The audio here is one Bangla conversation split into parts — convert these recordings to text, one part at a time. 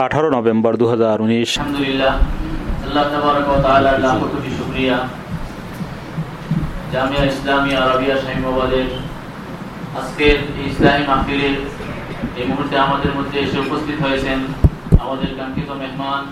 18 নভেম্বর 2019। আলহামদুলিল্লাহ, আল্লাহ তাবারক ওয়া তাআলার লাখো কোটি শুকরিয়া। জামিয়া ইসলামিয়া আরাবিয়া শাহীনবাদের আজকের এই ইসলামী মাহফিলের এই মুহূর্তে আমাদের মধ্যে এসে উপস্থিত হয়েছেন আমাদের কাঙ্ক্ষিত মেহমান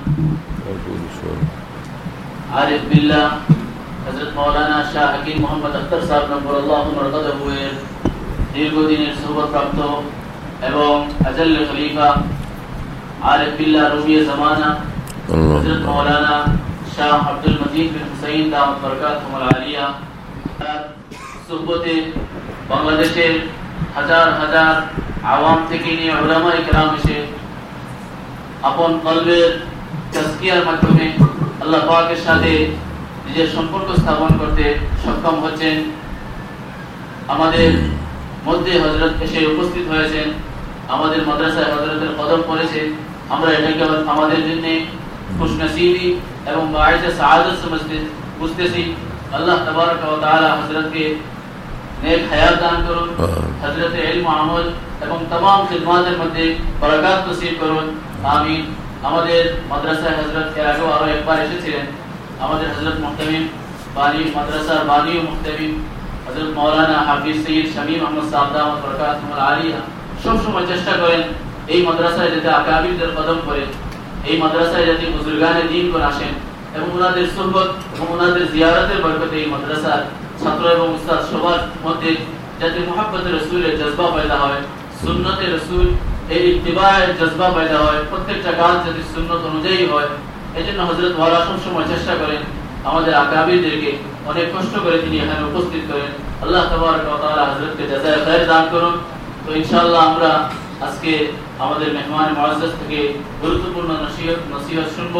আরিফ বিল্লাহ হযরত মাওলানা শাহ হাকিম মোহাম্মদ আখতার সাহেব নবরুল্লাহ মারকাদাহু এর দীর্ঘদিনের সুহবতপ্রাপ্ত এবং আজল খলিফা आरिफ बिल्लाह रूबिया ज़माना हज़रत मौलाना शाह अब्दुल मजीद बिन हुसैन दामत बरकातहुल आलिया सुहबते बांग्लादेशेर हजार हजार आवाम থেকে নিয়ে উলামা ইকরাম এসে আপন কলবের তাজকিয়ার মাধ্যমে আল্লাহ পাকের সাথে নিজের সম্পর্ক স্থাপন করতে সক্ষম হচ্ছেন। আমাদের মধ্যে হযরত এসে উপস্থিত হয়েছেন, আমাদের মাদ্রাসায় হযরতের কদম পড়েছে। আমরা এটাকে আমাদের জন্য খুশনসিবি এবং বাঈসে সাআদত বুঝতেছি। আল্লাহ তাবারক ওয়া তাআলা হযরতকে নেক হায়াত দান করুন, হযরতের ইলম আমল এবং तमाम খিদমতের মধ্যে বরকত নসিব করুন, আমিন। আমাদের মাদ্রাসায় হযরত এর আগেও আরো একবার এসেছিলেন। আমাদের হযরত মুহতামিম বানী মাদ্রাসার বানী ও মুহতামিম হযরত মাওলানা হাফিজ সৈয়দ শামীম আহমদ সাহেব দামত বরকাতুহুল আলিয়া সবসময় চেষ্টা করেন এই মাদ্রাসায় যাতে আকাবিরদের কদম পড়ে, এই মাদ্রাসায় যাতে বুজুর্গানে দ্বীনগণ আসেন এবং ওনাদের সুহবত এবং ওনাদের জিয়ারতের বরকতে এই মাদ্রাসার ছাত্র এবং উস্তাদ সবার মধ্যে যাতে মুহাব্বতে রাসূলের জজবা পয়দা হয়, সুন্নতে রাসূল এর ইত্তিবায়ের জজবা পয়দা হয়, প্রত্যেকটা কাজ যাতে সুন্নত অনুযায়ী হয়। এজন্য হযরত ওয়ালা সবসময় চেষ্টা করেন আমাদের আকাবিরদেরকে অনেক কষ্ট করে তিনি এখানে উপস্থিত করেন। আল্লাহ তাবারক ওয়া তাআলা হযরতকে জাযায়ে খায়র দান করুন। তো ইনশাআল্লাহ আমরা আজকে আমাদের মেহমান মুআজ্জাজ থেকে গুরুত্বপূর্ণ নসিহত শুনব।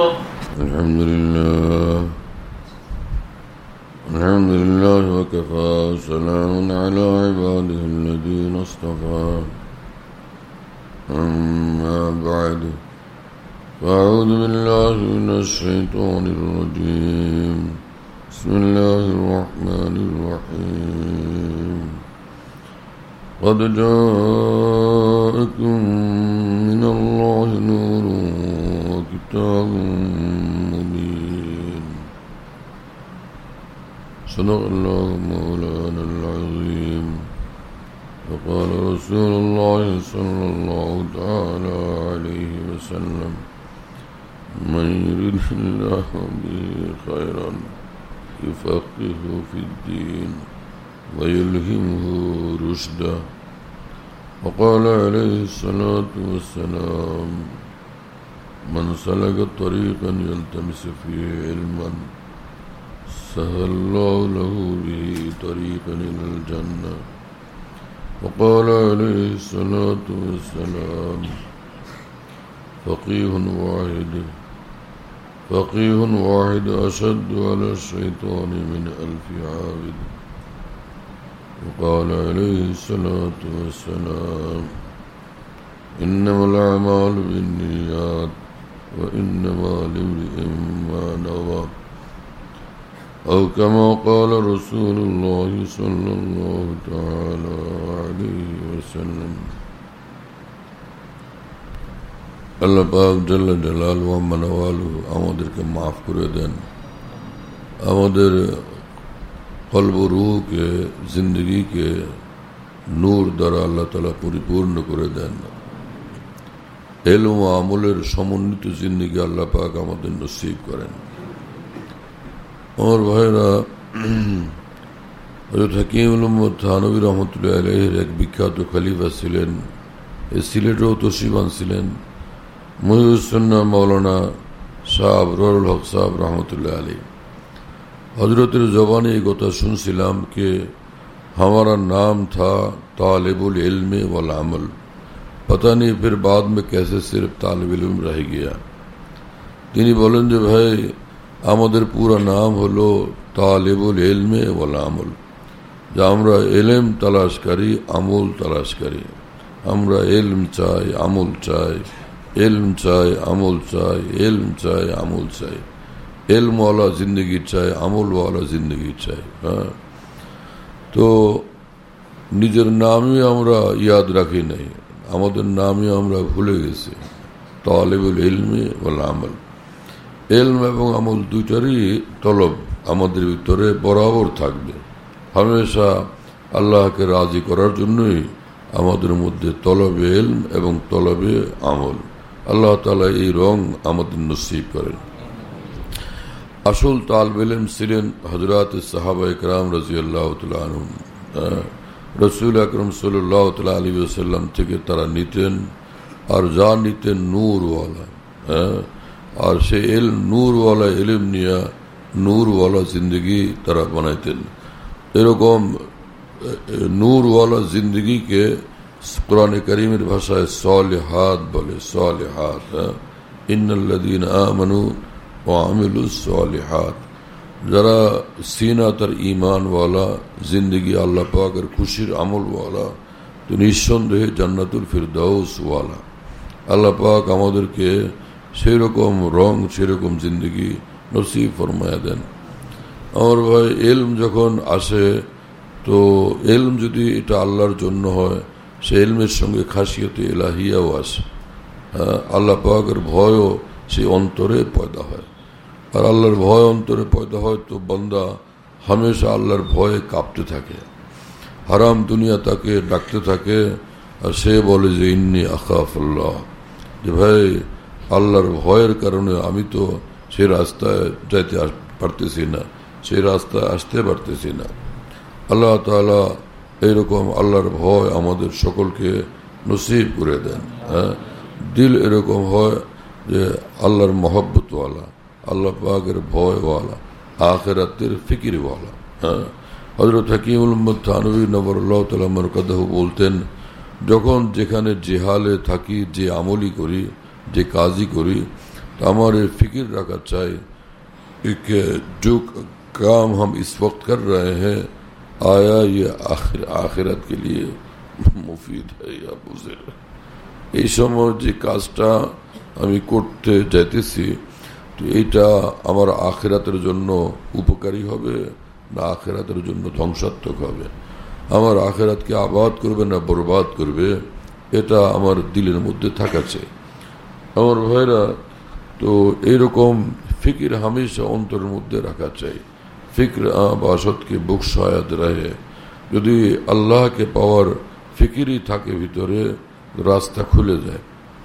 আলহামদুলিল্লাহ ওয়া কাফা সালামুন আলা ইবাদিহি আল্লাযীনা ইসতাফা আম্মা বা'দু আউযু বিল্লাহি মিনাশ শাইতানির রাজীম বিসমিল্লাহির রাহমানির রাহিম قد جاءكم من الله نور وكتاب مبين صدق الله مولانا العظيم وقال رسول الله صلى الله تعالى عليه وسلم من يرد الله به خيرا يفقهه في الدين ويلهمه رشدا وقال عليه الصلاة والسلام من سلك طريقا يلتمس فيه علما سهل الله له به طريقا إلى الجنة وقال عليه الصلاة والسلام فقيه واحد أشد على الشيطان من 1000 عابد وقال عليه الصلاة والسلام إنما الأعمال بالنيات وإنما لامرئ ما نوى أو كما قال رسول الله صلى الله تعالى عليه وسلم। আল্লাহ পাক জাল্লা জালালুহু ওয়া মানওয়ালুহু আমাদেরকে মাফ করে দেন, আমাদের কলব রূহকে জিন্দগিকে নূর দ্বারা আল্লাহ তাআলা পরিপূর্ণ করে দেন। ইলম ও আমলের সমন্বিত জিন্দগি আল্লাহ পাক আমাদের নসিব করেন। আমার ভাইরা, হযরত হাকিমুল উম্মত থানভী রহমতুল্লাহ আলাইহির এক বিখ্যাত খলিফা ছিলেন, এই সিলেটেও তশরিফ ছিলেন মুহিউস সুন্নাহ মাওলানা শাহ আবরারুল হক সাহেব রহমতুল্লাহ আলাইহি। हजरतेर ज़बानी ये কথা শুনছিলাম कि हमारा नाम था तालिबुल इल्म वल अमल, पता नहीं फिर बाद में कैसे सिर्फ तालिबुल इल्म रह गया। তিনি বলেন যে ভাই, আমাদের পুরো নাম হলো তালিবুল ইলম ওয়াল আমল, যে আমরা ইলম তালাশ করি, আমল তালাশ করি। আমরা ইলম চাই, আমল চাই, ইলম চাই, আমল চাই, ইলম চাই, আমল চাই। इल्म वाला जिंदगी चाहे, আমল वाला जिंदगी चाहे। हाँ, तो নিজের নামই আমরা ইয়াদ রাখি নাই, আমাদের নামই আমরা ভুলে গেছি। তালিবুল ইলমি ওয়াল আমল। ইলম এবং আমল দুইটারই তলব আমাদের ভিতরে বরাবর থাকবে। হামেশা আল্লাহকে রাজি করার জন্যই আমাদের মধ্যে তলবে ইলম এবং তলবে আমল। আল্লাহ তাআলা এই রং আমাদের নসিব করেন। আসল তালিবে ইলম ছিলেন হযরত সাহাবায়ে কেরাম রাদিয়াল্লাহু তাআলা আনহুম। রাসূল আকরাম সাল্লাল্লাহু তাআলা আলাইহি ওয়াসাল্লাম থেকে তারা নিতেন, আর যা নিতেন নূরওয়ালা। আর সে নূরওয়ালা ইলম নিয়ে নূরওয়ালা জিন্দগি তারা বানাইতেন। এরকম নূরওয়ালা জিন্দগিকে কোরআনে কারীমের ভাষায় সালিহাত বলে। সালিহাত, ইন্নাল্লাযীনা আমানু ওয়া আমিলুস সালিহাত, যারা সিনা তার ঈমানওয়ালা জিন্দগি, আল্লাহ পাকের খুশির আমলওয়ালা, তো নিঃসন্দেহে জান্নাতুল ফিরদাউস ওয়ালা। আল্লাহ পাক আমাদেরকে সেরকম রং, সেরকম জিন্দগি নসিব ফরমায়া দেন। আমার ভাই, ইলম যখন আসে, তো ইলম যদি এটা আল্লাহর জন্য হয়, সে ইলমের সঙ্গে খাসিয়তে ইলাহিয়াও আসে। আল্লাহ পাকের ভয়ও সেই অন্তরে পয়দা হয়। আর আল্লাহর ভয় অন্তরে পয়দা হয় তো বান্দা হামেশা আল্লাহর ভয়ে কাঁপতে থাকে। হারাম দুনিয়া তাকে ডাকতে থাকে, আর সে বলে যে ইন্নী আখাফুল্লাহ, যে ভাই আল্লাহর ভয়ের কারণে আমি তো সেই রাস্তায় যাইতে পারতেছি না, সেই রাস্তায় আসতে পারতেছি না। আল্লাহ তাআলা এইরকম আল্লাহর ভয় আমাদের সকলকে নসিব করে দেন। দিল এরকম হয় যে আল্লাহর মহব্বতওয়ালা, আল্লাহ পাকের ভয়ওয়ালা, আখিরাতের ফিকিরওয়ালা। হযরত হাকিমুল উম্মত থানভী নবরুল্লাহ তাআলা মারকাদাহু বলতেন, যখন যেখানে জেহালে থাকি, যে আমলি করি, যে কাজই করি, तो हमारे फिक्र रखा चाहिए कि जो काम हम इस वक्त कर रहे हैं, आया ये आखिरत के लिए मुफीद है या मुज़िर। এই সময় যে কাজটা আমি করতে যাইতেছি, তো এটা আমার আখিরাতের জন্য উপকারী হবে না আখিরাতের জন্য ধ্বংসাত্মক হবে, আমার আখিরাতকে আবাদ করবে না বরবাদ করবে, এটা আমার দিলের মধ্যে থাকা চাই। আমার ভাইরা, তো এইরকম ফিকির হামেশা অন্তরের মধ্যে রাখা চাই। ফিক্র বাসতকে বুক শায়াদ রহে, যদি আল্লাহকে পাওয়ার ফিকিরই থাকে ভিতরে, রাস্তা খুলে যায়,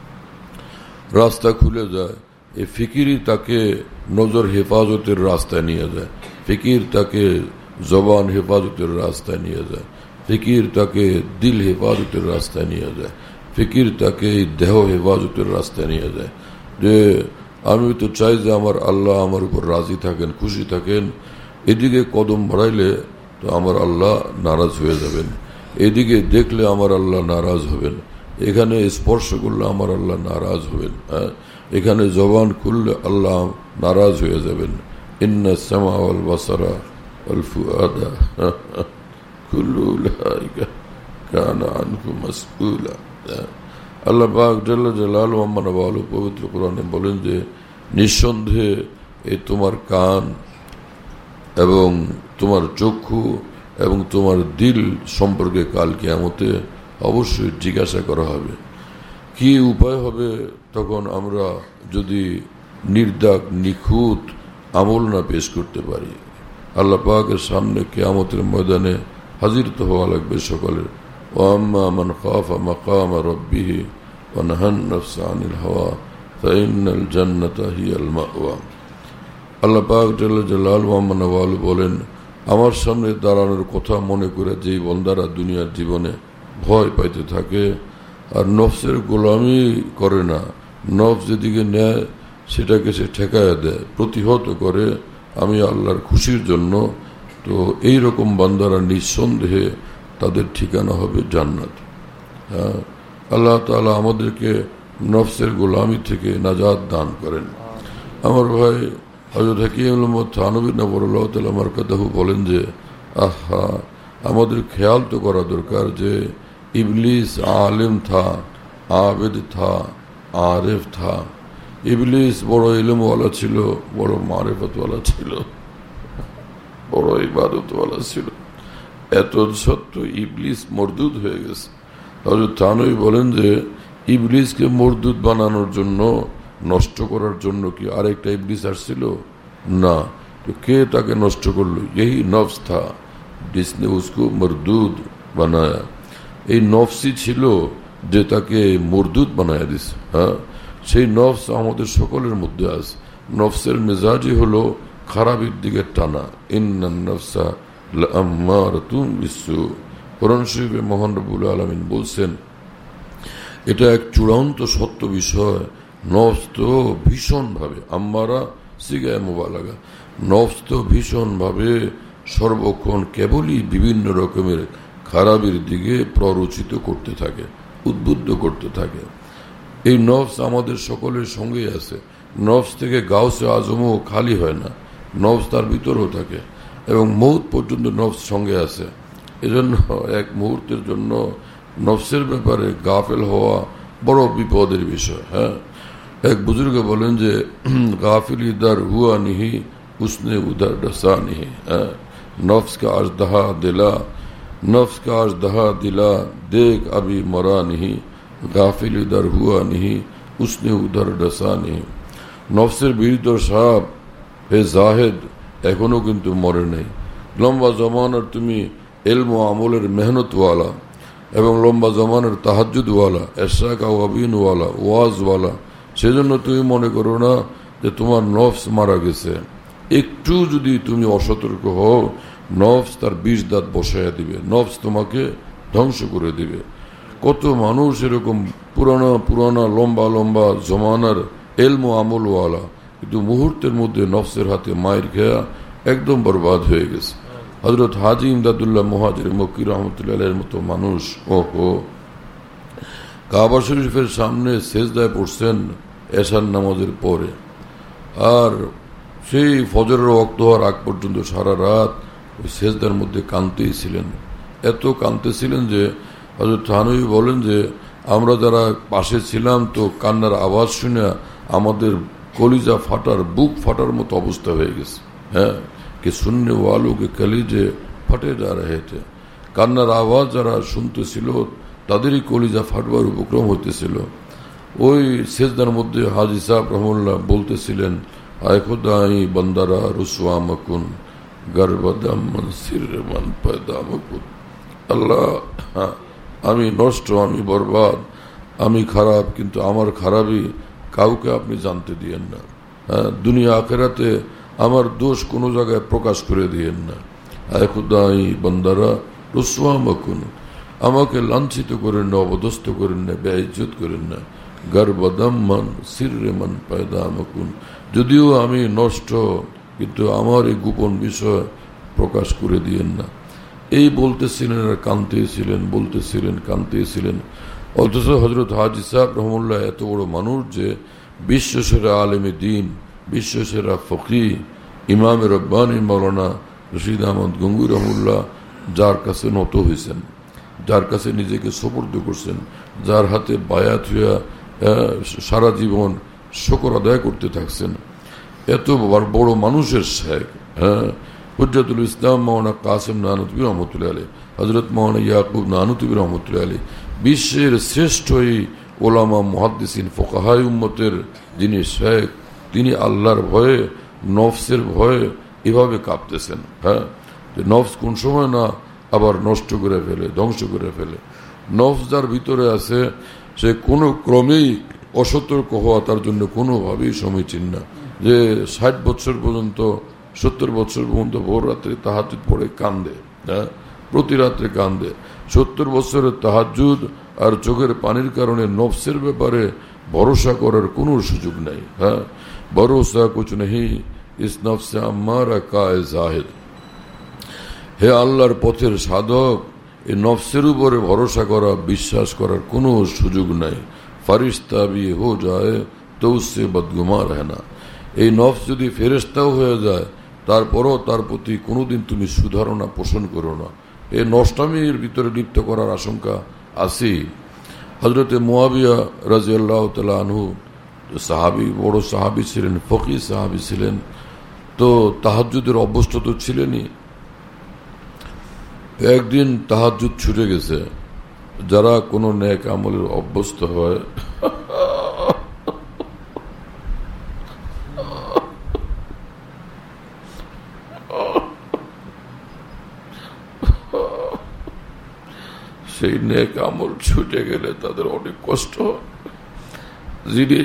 রাস্তা খুলে যায়। এই ফিকিরই তাকে নজর হেফাজতের রাস্তায় নিয়ে যায়, ফিকির তাকে জবান হেফাজতের রাস্তায় নিয়ে যায়, ফিকির তাকে দিল হেফাজতের রাস্তায় নিয়ে যায়, ফিকির তাকে দেহ হেফাজতের রাস্তায় নিয়ে যায়। যে আমি তো চাই যে আমার আল্লাহ আমার উপর রাজি থাকেন, খুশি থাকেন। এদিকে কদম বাড়াইলে তো আমার আল্লাহ নারাজ হয়ে যাবেন, এদিকে দেখলে আমার আল্লাহ নারাজ হবেন, এখানে স্পর্শ করলে আমার আল্লাহ নারাজ হবেন, এখানে জবান খুললে আল্লাহ নারাজ হয়ে যাবেন। ইন্না সামা ওয়াল বাসারা ওয়াল ফুআদা কুল্লু উলাইকা কানা আনহু মাসউলা। আল্লাহ পাক জাল্লা জালালুহু ওয়া মানওয়ালুহু পবিত্র কোরআনে বলেন যে নিঃসন্দেহে এই তোমার কান এবং তোমার চক্ষু এবং তোমার দিল সম্পর্কে কাল কিয়ামতে অবশ্যই জিজ্ঞাসা করা হবে। কি উপায় হবে তখন আমরা যদি নির্দাগ নিখুঁত আমল না পেশ করতে পারি? আল্লাহ পাকের সামনে কিয়ামতের ময়দানে হাজির তো হওয়া লাগবে সকলের। ওয়াম্মা মান খাফা মাকামা রাব্বিহি ওয়া নাহান নাফসা আনিল হাওয়া ফাইন্নাল জান্নাতা হিয়াল মাওয়া। আল্লাহ পাক জাল্লা জালালুহু ওয়া মানওয়ালুহু বলেন, আমার সামনে দাঁড়ানোর কথা মনে করে যেই বান্দারা দুনিয়ার জীবনে ভয় পাইতে থাকে আর নফসের গোলামি করে না, নফস যেদিকে নেয় সেটাকে সে ঠেকায় দেয়, প্রতিহত করে আমি আল্লাহর খুশির জন্য, তো এই রকম বান্দারা নিঃসন্দেহে তাদের ঠিকানা হবে জান্নাত। আল্লাহ তাআলা আমাদেরকে নফসের গোলামি থেকে নাজাত দান করেন। আমার ভাই হযরত হাকিমুল উম্মত থানভী নবরুল্লাহ তাআলা মারকাদাহু বলেন যে আহা, আমাদের খেয়াল তো করা দরকার যে ইবলিস আলিম থা, আবেদ থা, আরেফ থা। ইবলিস বড় ইলমওয়ালা ছিল, বড় মারিফতওয়ালা ছিল, বড় ইবাদতওয়ালা ছিল। এত সত্য ইবলিস মরদুদ হয়ে গেছে। হযরত থানভী বলেন যে ইবলিসকে মরদুদ বানানোর জন্য, নষ্ট করার জন্য কি আরেকটা ইবলিস আসছিল? না। তো কে তাকে নষ্ট করলো? यही नफ्स था जिसने उसको मरदूद बनाया। এই নফসই ছিল যে তাকে মরদুদ বানায়া দিছে। হ্যাঁ, সেই নফস আমাদের সকলের মধ্যে আছে। নফসের মেজাজই হলো খারাপের দিকে টানা। ইন্নান নফসা লাআম্মারাতুম বিসসু। কোরআন শরীফে মহান রব্বুল আলামিন বলছেন, এটা এক চূড়ান্ত সত্য বিষয়। নফস তো ভীষণ ভাবে, আম্মারা সিগায় মুবালাগা, নফস তো ভীষণ ভাবে সর্বক্ষণ কেবলই বিভিন্ন রকমের খারাপের দিকে প্ররোচিত করতে থাকে, উদ্বুদ্ধ করতে থাকে। এই নফস আমাদের সকলের সঙ্গেই আছে। নফস থেকে গাউসে আজমও খালি হয় না, নফস তার ভিতরেও থাকে এবং মৌত পর্যন্ত নফস সঙ্গে আছে। এজন্য এক মুহূর্তের জন্য নফসের ব্যাপারে গাফেল হওয়া বড় বিপদের বিষয়। হ্যাঁ, এক বুজুর্গ বলেন যে গাফিল ইদার হুয়া নিহি उसने उधर डसा नहीं। नफ्स का अजदहा दिला, नफ्स का अजदहा दिला, देख अभी मरा नहीं, गाफिल इधर हुआ नहीं उसने उधर डसा नहीं। নফসের বিরুদ্ধ সাপ হে জাহেদ এখনো কিন্তু মরে নেই। লম্বা জমানার তুমি ইলম ও আমলের মেহনতওয়ালা এবং লম্বা জমানার তাহাজ্জুদওয়ালা, এশরাকা ওয়াবিনওয়ালা, ওয়াজওয়ালা, সেজন্য তুমি মনে করো না যে তোমার নফস মারা গেছে। একটু যদি তুমি অসতর্ক হও, নফস তার ২০ দাঁত বসাইয়া দিবে, নফস তোমাকে ধ্বংস করে দিবে। কত মানুষ এরকম পুরানা পুরানা লম্বা লম্বা জমানার এলম আমলওয়ালা, কিন্তু মুহূর্তের মধ্যে নফসের হাতে মায়ের খেয়া একদম বরবাদ হয়ে গেছে। হযরত হাজী ইমদাদুল্লাহ মুহাজির মক্কি রহমতুল্লাহ আলাইহির মতো মানুষ কাবা শরীফের সামনে সেজদায় পড়ছেন এশার নামাজের পরে, আর সেই ফজরের ওয়াক্ত হওয়ার আগ পর্যন্ত সারা রাত ওই সেজদার মধ্যে কাঁদতেই ছিলেন। এত কাঁদতেছিলেন যে হযরত থানভী বলেন যে আমরা যারা পাশে ছিলাম তো কান্নার আওয়াজ শুনে আমাদের কলিজা ফাটার, বুক ফাটার মতো অবস্থা হয়ে গেছে। হ্যাঁ, কে শূন্য ওয়ালুকে কলিজে ফাটে যা রহে থে। কান্নার আওয়াজ যারা শুনতেছিল তাদেরই কলিজা ফাটবার উপক্রম হইতেছিল। ওই সেজদার মধ্যে হাজী সাহেব রহমুল্লাহ বলতেছিলেন, আয় খুদাই বন্দারা রুসওয়া মকুন, গর্বদম মনসির মান পয়দা মকুন। আল্লাহ, আমি নষ্ট, আমি বরবাদ, আমি খারাপ, কিন্তু আমার খারাপই কাউকে আপনি জানতে দিয়েন না। দুনিয়া আখেরাতে আমার দোষ কোনো জায়গায় প্রকাশ করে দিয়েন না। আয় খুদাই বন্দারা রুসওয়া মকুন, আমাকে লাঞ্ছিত করেন না, অবদস্থ করেন না, বেইজ্জত করেন না। গর্বদম মান সিররে মান পয়দা মকুন, যদিও আমি নষ্ট, কিন্তু আমার এই গোপন বিষয় প্রকাশ করে দিয়েন না। এই বলতেছিলেন আর কাঁদতেছিলেন, বলতেছিলেন, কাঁদতেছিলেন। অথচ হযরত হাজী সাহেব রহমুল্লাহ এত বড় মানুষ যে বিশ্বসেরা আলেমে দ্বীন, বিশ্বসেরা ফকী, ইমামে রব্বানী মাওলানা রশিদ আহমদ গঙ্গুই রহমুল্লাহ যার কাছে নত হয়েছেন, যার কাছে নিজেকে সুপর্দ করছেন, যার হাতে বায়াত হইয়া সারা জীবন শুকর আদায় করতে থাকছেন, এত বড় মানুষের শেখ, হুজ্জাতুল ইসলাম মাওলানা কাসেম নানুতুবি রহমতুল্লাহ আলাইহি, হযরত মাওলানা ইয়াকুব নানুতুবি রহমতুল্লাহ আলাইহি, বিশ্বের শ্রেষ্ঠ এই ওলামা মুহাদ্দিসিন ফুকাহায়ে উম্মতের যিনি শেখ, তিনি আল্লাহর ভয়ে, নফসের ভয়ে এভাবে কাঁপতেছেন। নফস কোন সময় না আবার নষ্ট করে ফেলে, ধ্বংস করে ফেলে। নফস যার ভিতরে আছে সে কোনো ক্রমেই অসতর্ক হওয়া তার জন্য কোনোভাবেই সমীচীন না। যে 60 বছর পর্যন্ত, 70 বছর পর্যন্ত ভোর রাত্রে তাহাজ্জুদ পড়ে কান্দে, প্রতি রাত্রে কান্দে। 70 বছরের তাহাজ্জুদ আর চোখের পানির কারণে নফসের ব্যাপারে ভরসা করার কোনো সুযোগ নাই। ভরসা কুছ নেই ইস নফসে আম্মারা কায়ে জাহিদ। হে আল্লাহর পথের সাধক, এই নফসের উপরে ভরসা করা, বিশ্বাস করার কোনো সুযোগ নাই। ফারিস্তা ভি হো যায় তো উসসে বদগুমা রহনা। এই নফস যদি ফেরেশতাও হয়ে যায় তারপরও তার প্রতি কোনোদিন তুমি সুধারণা পোষণ করো না। এই নষ্টামির ভিতরে লিপ্ত করার আশঙ্কা আছে। হযরতে মুয়াবিয়া রাদিয়াল্লাহু তাআলা আনহু সাহাবী, বড় সাহাবী ছিলেন, ফকিহ সাহাবী ছিলেন, তো তাহাজ্জুদের অভ্যস্ত তো ছিলেনই। একদিন তাহাজ্জুদ ছুটে গেছে, যারা কোনো নেক আমলের অভ্যস্ত হয় সেই নেক আমল ছুটে গেলে তাদের অনেক কষ্ট হয়। যিনি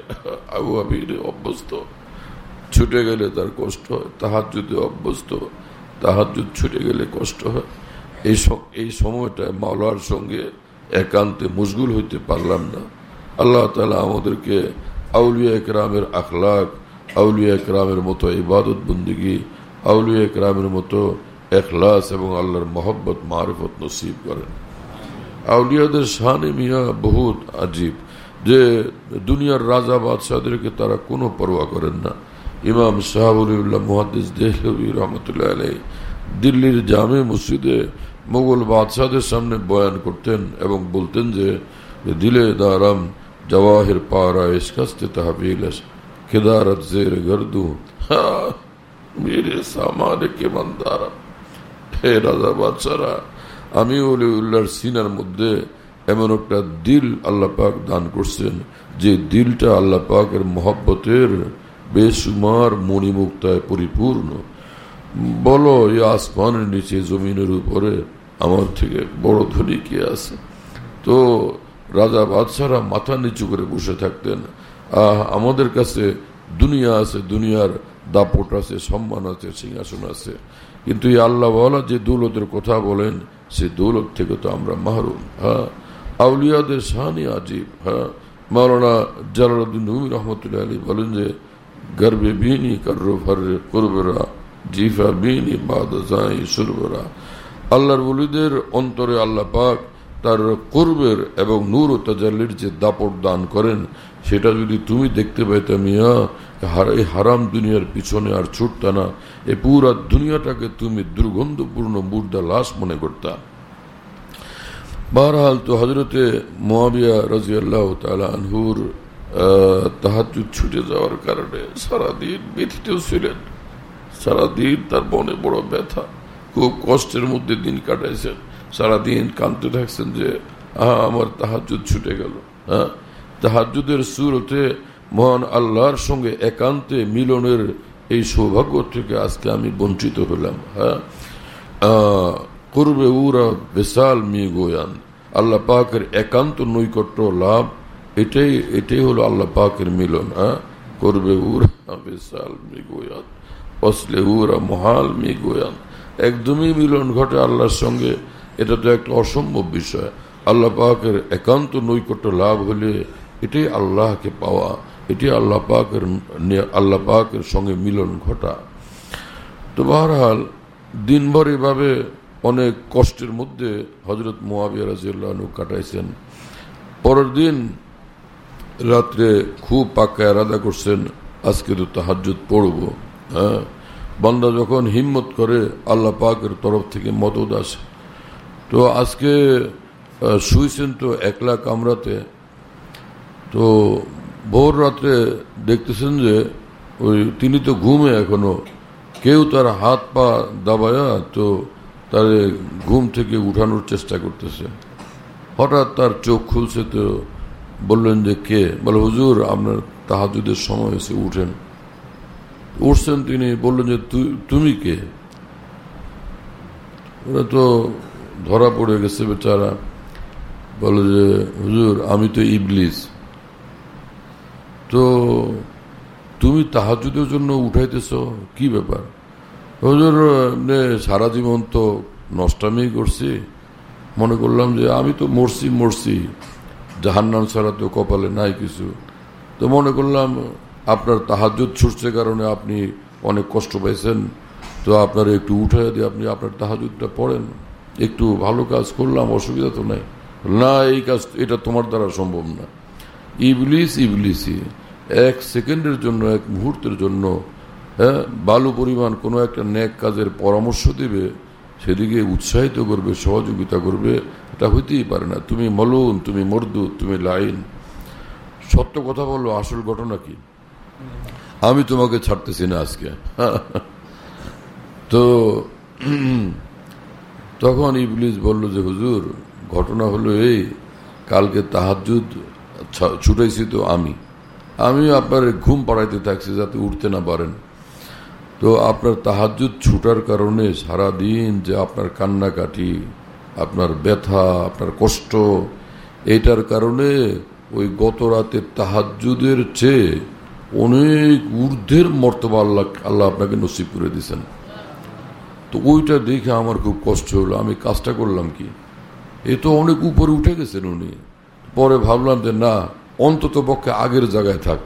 আবু অভ্যস্ত ছুটে গেলে তার কষ্ট হয়, তাহাজ্জুদে অভ্যস্ত তাহাজ্জুদ ছুটে গেলে কষ্ট হয়। এই সময়টা মাওলার সঙ্গে একান্তে মশগুল হইতে পারলাম না। আল্লাহ তাআলা আমাদেরকে আউলিয়া ইকরামের আখলাক, আউলিয়া ইকরামের মতো ইবাদত বন্দেগী, আউলিয়া ইকরামের মতো ইখলাস এবং আল্লাহর মহব্বত মারিফত নসিব করেন। আউলিয়াদের শানে মিয়া বহুত আজীব, যে দুনিয়ার রাজা বাদশাহদেরকে তারা কোনো পরোয়া করেন না। ইমাম শাহাবুলিউল্লাহ মুহাদ্দিস দেহলভী রহমতুল্লাহ আলাইহি দিল্লির জামে মসজিদে মোগল বাদশাহদের সামনে বয়ান করতেন এবং বলতেন যে দিলে দারাম জওয়াহির পারা ইশকাস্তে তাহবিলস কেদারত জের গর্দু মেরে সামানে কে মন্দারা। হে রাজা বাদশাহরা, আমি ওলিউল্লাহর সিনার মধ্যে এমন একটা দিল আল্লাহ পাক দান করছেন যে দিলটা আল্লাহ পাকের মহব্বতের বেসুমার মণিমুক্তায় পরিপূর্ণ। বলো, এই আসমানের নিচে জমিনের উপরে আমার থেকে বড় ধনী কে আছে? তো রাজা বাদশাহরা মাথা নিচু করে বসে থাকতেন। আমাদের কাছে দুনিয়া আছে, দুনিয়ার দাপট আছে, সম্মান আছে, সিংহাসন আছে, কিন্তু এই আল্লাহওয়ালা যে দৌলতের কথা বলেন সে দৌলত থেকে তো আমরা মাহরুম। হ্যাঁ, আউলিয়াদের শানি আজীব। হ্যাঁ, মাওলানা জালালউদ্দিন রুমি রহমতুল্লাহ আলাইহি বলেন যে গর্বে বিনি করো ফরে কুরবরা জিফা বিনি বাদাই সুরবরা। আল্লাহর ওলিদের অন্তরে আল্লাহ পাক তার কুরবের এবং নূর ও তাজাল্লির যে দাপট দান করেন, সেটা যদি তুমি দেখতে পাইতে মিয়া, এই হারাম দুনিয়ার পিছনে আর ছুটতা না, এই পুরা দুনিয়াটাকে তুমি দুর্গন্ধপূর্ণ মুর্দা লাশ মনে করতা। বহরহাল, তো হযরতে মুআবিয়া রাদিয়াল্লাহু তাআলা আনহুর তাহাজ্জুদ ছুটে যাওয়ার কারণে সারাদিন ব্যথিত ছিলেন। সারাদিন তার মনে বড় ব্যথা, খুব কষ্টের মধ্যে দিন কাটাইছেন। সারাদিন কাঁদতে থাকছেন যে আমার তাহাজ্জুদ ছুটে গেল। হ্যাঁ, তাহাজ্জুদের সুরতে মহান আল্লাহর সঙ্গে একান্তে মিলনের এই সৌভাগ্য থেকে আজকে আমি বঞ্চিত হলাম। হ্যাঁ, করবে উরা বেসাল মি গোয়ান, আল্লাহ পাকের একান্ত নৈকট্য লাভ, এটাই হলো আল্লাহ পাকের মিলন। হ্যাঁ, করবে উরা বেসাল মি গোয়ান অসলে উরা মহাল মি গোয়ান, একদমই মিলন ঘটে আল্লাহর সঙ্গে। এটা তো একটা অসম্ভব বিষয়। আল্লাহ পাকের একান্ত নৈকট্য লাভ হলে এটাই আল্লাহকে পাওয়া, এটি আল্লাহ পাকের সঙ্গে মিলন ঘটা। তো বহরহাল, দিনভর এভাবে অনেক কষ্টের মধ্যে হযরত মুআবিয়া রাদিয়াল্লাহু আনহু কাটাইছেন। পরের দিন রাত্রে খুব পাক্কা ইরাদা করছেন আজকে তো তাহাজ্জুদ পড়ব। হ্যাঁ, বান্দা যখন হিম্মত করে আল্লাহ পাকের তরফ থেকে মদদ আসে। তো আজকে শুয়েছেন তো একলা কামরাতে। তো ভোর রাত্রে দেখতেছেন যে তিনি তো ঘুমে এখনো, কেউ তার হাত পা দাবায়া তো তার ঘুম থেকে উঠানোর চেষ্টা করতেছে। হঠাৎ তার চোখ খুলছে, তো বললেন যে কে? বলে হুজুর, আপনার তাহাজ্জুদের সময় এসে উঠেন। উঠছেন তিনি, বললেন যে তুমি কে? ওরা তো ধরা পড়ে গেছে বেচারা। বলে যে হুজুর, আমি তো ইবলিস। তো তুমি তাহাজ্জুদের জন্য উঠাইতেছ, কি ব্যাপার? হুজুর, সারা জীবন তো নষ্টামি করছি, মনে করলাম যে আমি তো মরছি, জাহান্নাম ছাড়া তো কপালে নাই কিছু। তো মনে করলাম আপনার তাহাজ্জুদ ছুটছে কারণে আপনি অনেক কষ্ট পাইছেন, তো আপনার একটু উঠাই দিয়ে আপনি আপনার তাহাজ্জুদটা পড়েন, একটু ভালো কাজ করলাম, অসুবিধা তো নাই। না, এই কাজ এটা তোমার দ্বারা সম্ভব না। ইবলিসই এক সেকেন্ডের জন্য, এক মুহূর্তের জন্য বালু পরিমাণ কোনো একটা নেক কাজের পরামর্শ দিবে, সেদিকে উৎসাহিত করবে, সহযোগিতা করবে, এটা হইতেই পারে না। তুমি মলুন, তুমি মর্দু, তুমি লাইন। সত্য কথা বললো, আসল ঘটনা কি? আমি তোমাকে ছাড়তেছি না আজকে। তো তখন ইবলিস বলল যে হুজুর, ঘটনা হলো এই, কালকে তাহাজ্জুদ ছুটাইছি তো আমি আপনার ঘুম পাড়াইতে থাকছি যাতে উঠতে না পারেন। তো আপনার তাহাজ্জুদ ছুটার কারণে সারাদিন যে আপনার কান্নাকাটি, আপনার ব্যথা, আপনার কষ্ট, এটার কারণে ওই গত রাতের তাহাজ্জুদের চেয়ে অনেক ঊর্ধ্বের মর্তবা আল্লাহ আপনাকে নসিব করে দিয়েছেন। তো ওইটা দেখে আমার খুব কষ্ট হলো। আমি কাজটা করলাম কি, এ তো অনেক উপরে উঠে গেছেন উনি। পরে ভাবলাম যে না, অন্তত পক্ষে আগের জায়গায় থাক।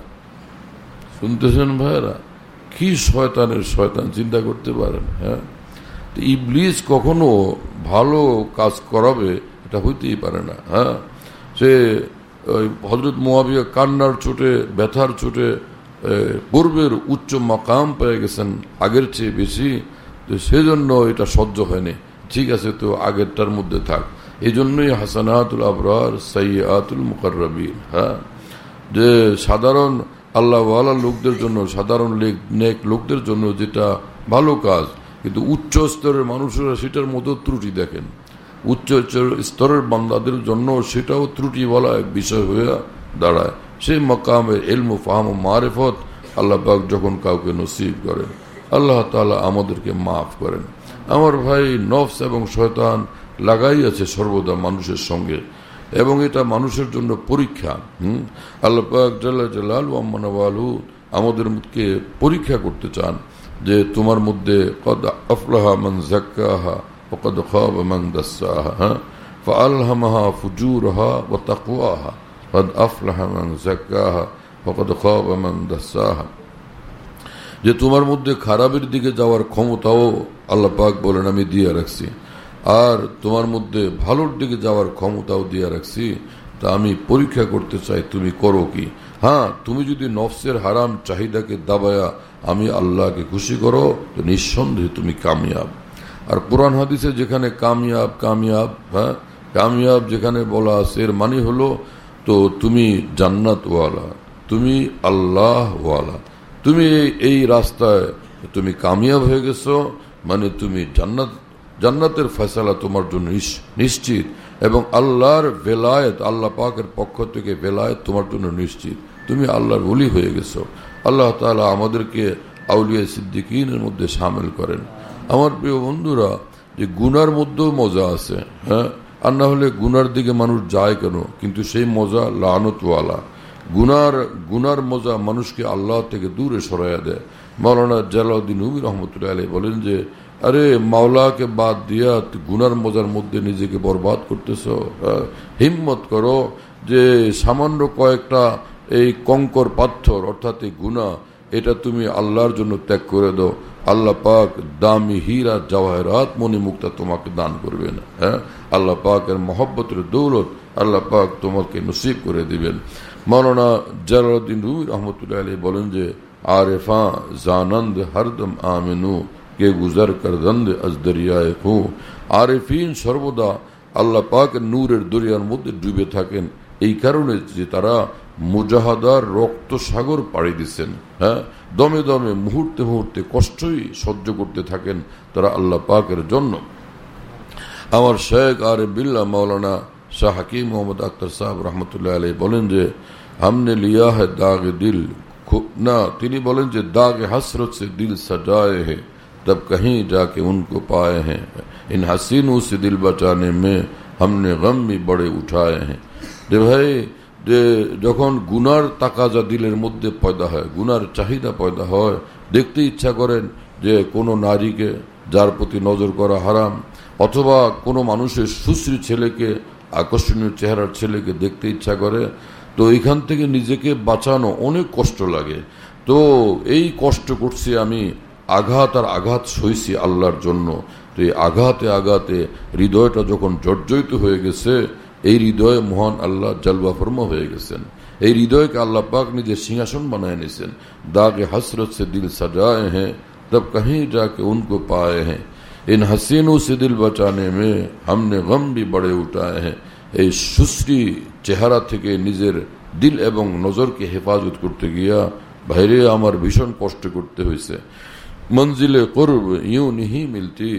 শুনতেছেন ভাইয়েরা, কি শয়তানের শয়তান, চিন্তা করতে পারেন? হ্যাঁ, ইবলিস কখনো ভালো কাজ করাবে এটা হইতেই পারে না। হ্যাঁ, সে হযরত মুআবিয়া কান্নার চোটে, ব্যথার চোটে পূর্বের উচ্চ মাকাম পেয়ে গেছেন আগের চেয়ে বেশি, তো সেজন্য এটা সহ্য হয়নি। ঠিক আছে, তো আগেরটার মধ্যে থাক। এই জন্যই হাসানাতুল আবরার সাইয়্যাতুল মুকাররাবিন। হ্যাঁ, যে সাধারণ আল্লাহওয়ালা লোকদের জন্য, সাধারণ নেক লোকদের জন্য যেটা ভালো কাজ, কিন্তু উচ্চ স্তরের মানুষেরা সেটার মতো ত্রুটি দেখেন। উচ্চ স্তরের বান্দাদের জন্য সেটাও ত্রুটিওয়ালা এক বিষয় হয়ে দাঁড়ায়। সেই মাকামে ইলম, ফাহম, মারিফত আল্লাহ পাক যখন কাউকে নসিব করেন, আল্লাহ তাআলা আমাদেরকে মাফ করেন। আমার ভাই, নফস এবং শয়তান লাগাই আছে সর্বদা মানুষের সঙ্গে, এবং এটা মানুষের জন্য পরীক্ষা। আল্লাহ পাক জাল্লা জালালহু আম্মা নওয়ালহু আমাদেরকে পরীক্ষা করতে চান যে তোমার মধ্যে কদ আফলাহা মান যাক্কাহা ওয়া কদ খাবা মান দাসসাহা ফাআলহামাহা ফুজুরাহা ওয়া তাকওয়াহা কদ আফলাহা মান যাক্কাহা ওয়া কদ খাবা মান দাসসাহা। যে তোমার মধ্যে খারাপের দিকে যাওয়ার ক্ষমতাও আল্লাহ পাক বলেন আমি দিয়ে রাখছি, আর তোমার মধ্যে ভালোর দিকে যাওয়ার ক্ষমতাও দিয়ে রাখছি। তা আমি পরীক্ষা করতে চাই তুমি করো কি। হ্যাঁ, তুমি যদি নফসের হারাম চাহিদাকে দাবায়া আমি আল্লাহকে খুশি করো, তো নিঃসন্দেহে তুমি কামিয়াব। আর কোরআন হাদিসে যেখানে কামিয়াব কামিয়াব, হ্যাঁ, কামিয়াব যেখানে বলা আছে, এর মানে হলো তো তুমি জান্নাতওয়ালা, তুমি আল্লাহওয়ালা, তুমি এই রাস্তায় তুমি কামিয়াব হয়ে গেছো, মানে তুমি জান্নাতের ফয়সালা তোমার জন্য নিশ্চিত, এবং আল্লাহর ভেলায়েত, আল্লাহ পাকের পক্ষ থেকে ভেলায়েত তোমার জন্য নিশ্চিত। তুমি আল্লাহর ওলি হয়ে গেছো। আল্লাহ তাআলা আমাদেরকে আউলিয়া সিদ্দিকিনের মধ্যে শামিল করেন। আমার প্রিয় বন্ধুরা, যে গুনার মধ্যেও মজা আছে। হ্যাঁ, আর না হলে গুনার দিকে মানুষ যায় কেন? কিন্তু সেই মজা লানতওয়ালা। গুনার মজা মানুষকে আল্লাহ থেকে দূরে সরাইয়া দেয়। মাওলানা জালালউদ্দিন রুমি রহমতুল্লাহ আলাইহি বলেন যে আরে মাওলাকে বাদ দিয়া গুনার মজার মধ্যে নিজেকে বরবাদ করতেছ। হিম্মত করো যে সামান্য কয়েকটা এই কঙ্কর পাথর অর্থাৎ এই গুনাহ, এটা তুমি আল্লাহর জন্য ত্যাগ করে দাও। আল্লাহ পাক দামি হীরা জওয়াহরাত মণিমুক্তা তোমাকে দান করবেন। হ্যাঁ, আল্লাহ পাকের মহব্বতের দৌলত আল্লাহ পাক তোমাকে নসিব করে দিবেন। মাওলানা জালালউদ্দিন রুমি রহমতুল্লাহ আলাইহি বলেন যে আরেফা জানন্দ হরদম আমিনু কে গুজর করদন্দ আজ দরিয়ায়ে খু। আরেফিন সর্বদা আল্লাহ পাকের নূরের দরিয়ার মধ্যে ডুবে থাকেন, এই কারণে যে তারা মুজাহাদার রক্ত সাগর পাড়ি দিচ্ছেন। হ্যাঁ, দমে দমে মুহূর্তে মুহূর্তে কষ্টই সহ্য করতে থাকেন তারা আল্লাহ পাকের জন্য। আমার শেখ আরে বিল্লাহ মাওলানা শাহ হাকিম মোহাম্মদ আখতার সাহেব রহমতুল্লাহ আলাইহি বলেন যে हमने लिया है दाग दिल ना, তিনি বলেন যে दाग हसरत से दिल सजाए हैं तब कहीं जाके उनको पाए हैं, इन हसीनों से दिल बचाने में हमने गम भी बड़े उठाए हैं। যে ভাই, যে যখন গুনার তাকাজা দিলের মধ্যে পয়দা হয়, গুনার চাহিদা পয়দা হয়, দেখতে ইচ্ছা করেন যে কোনো নারীকে যার প্রতি নজর করা হারাম, অথবা কোনো মানুষের সুশ্রী ছেলেকে, আকর্ষণীয় চেহারার ছেলেকে দেখতে ইচ্ছা করে, তো এখান থেকে নিজেকে বাঁচানো অনেক কষ্ট লাগে। তো এই কষ্ট করছি আমি, আঘাত আর আঘাত সইছি আল্লাহর জন্য। তো এই আঘাতে আঘাতে হৃদয়টা যখন জর্জরিত হয়ে গেছে, এই হৃদয়ে মহান আল্লাহ জলওয়া ফরমা হয়ে গেছেন। এই হৃদয়কে আল্লাহ পাক নিজের সিংহাসন বানায় নিয়েছেন। দাগে হসরত সে দিল সজায়ে हैं तब कहीं जाके उनको पाए हैं, इन हसीनों से दिल बचाने में हमने गम भी बड़े उठाए हैं। এই সুশ্রী চেহারা থেকে নিজের দিল এবং নজরকে হেফাজত করতে গিয়া বাইরে আমার ভীষণ কষ্ট করতে হয়েছে। মঞ্জিলে কুরব ইউं नहीं मिलती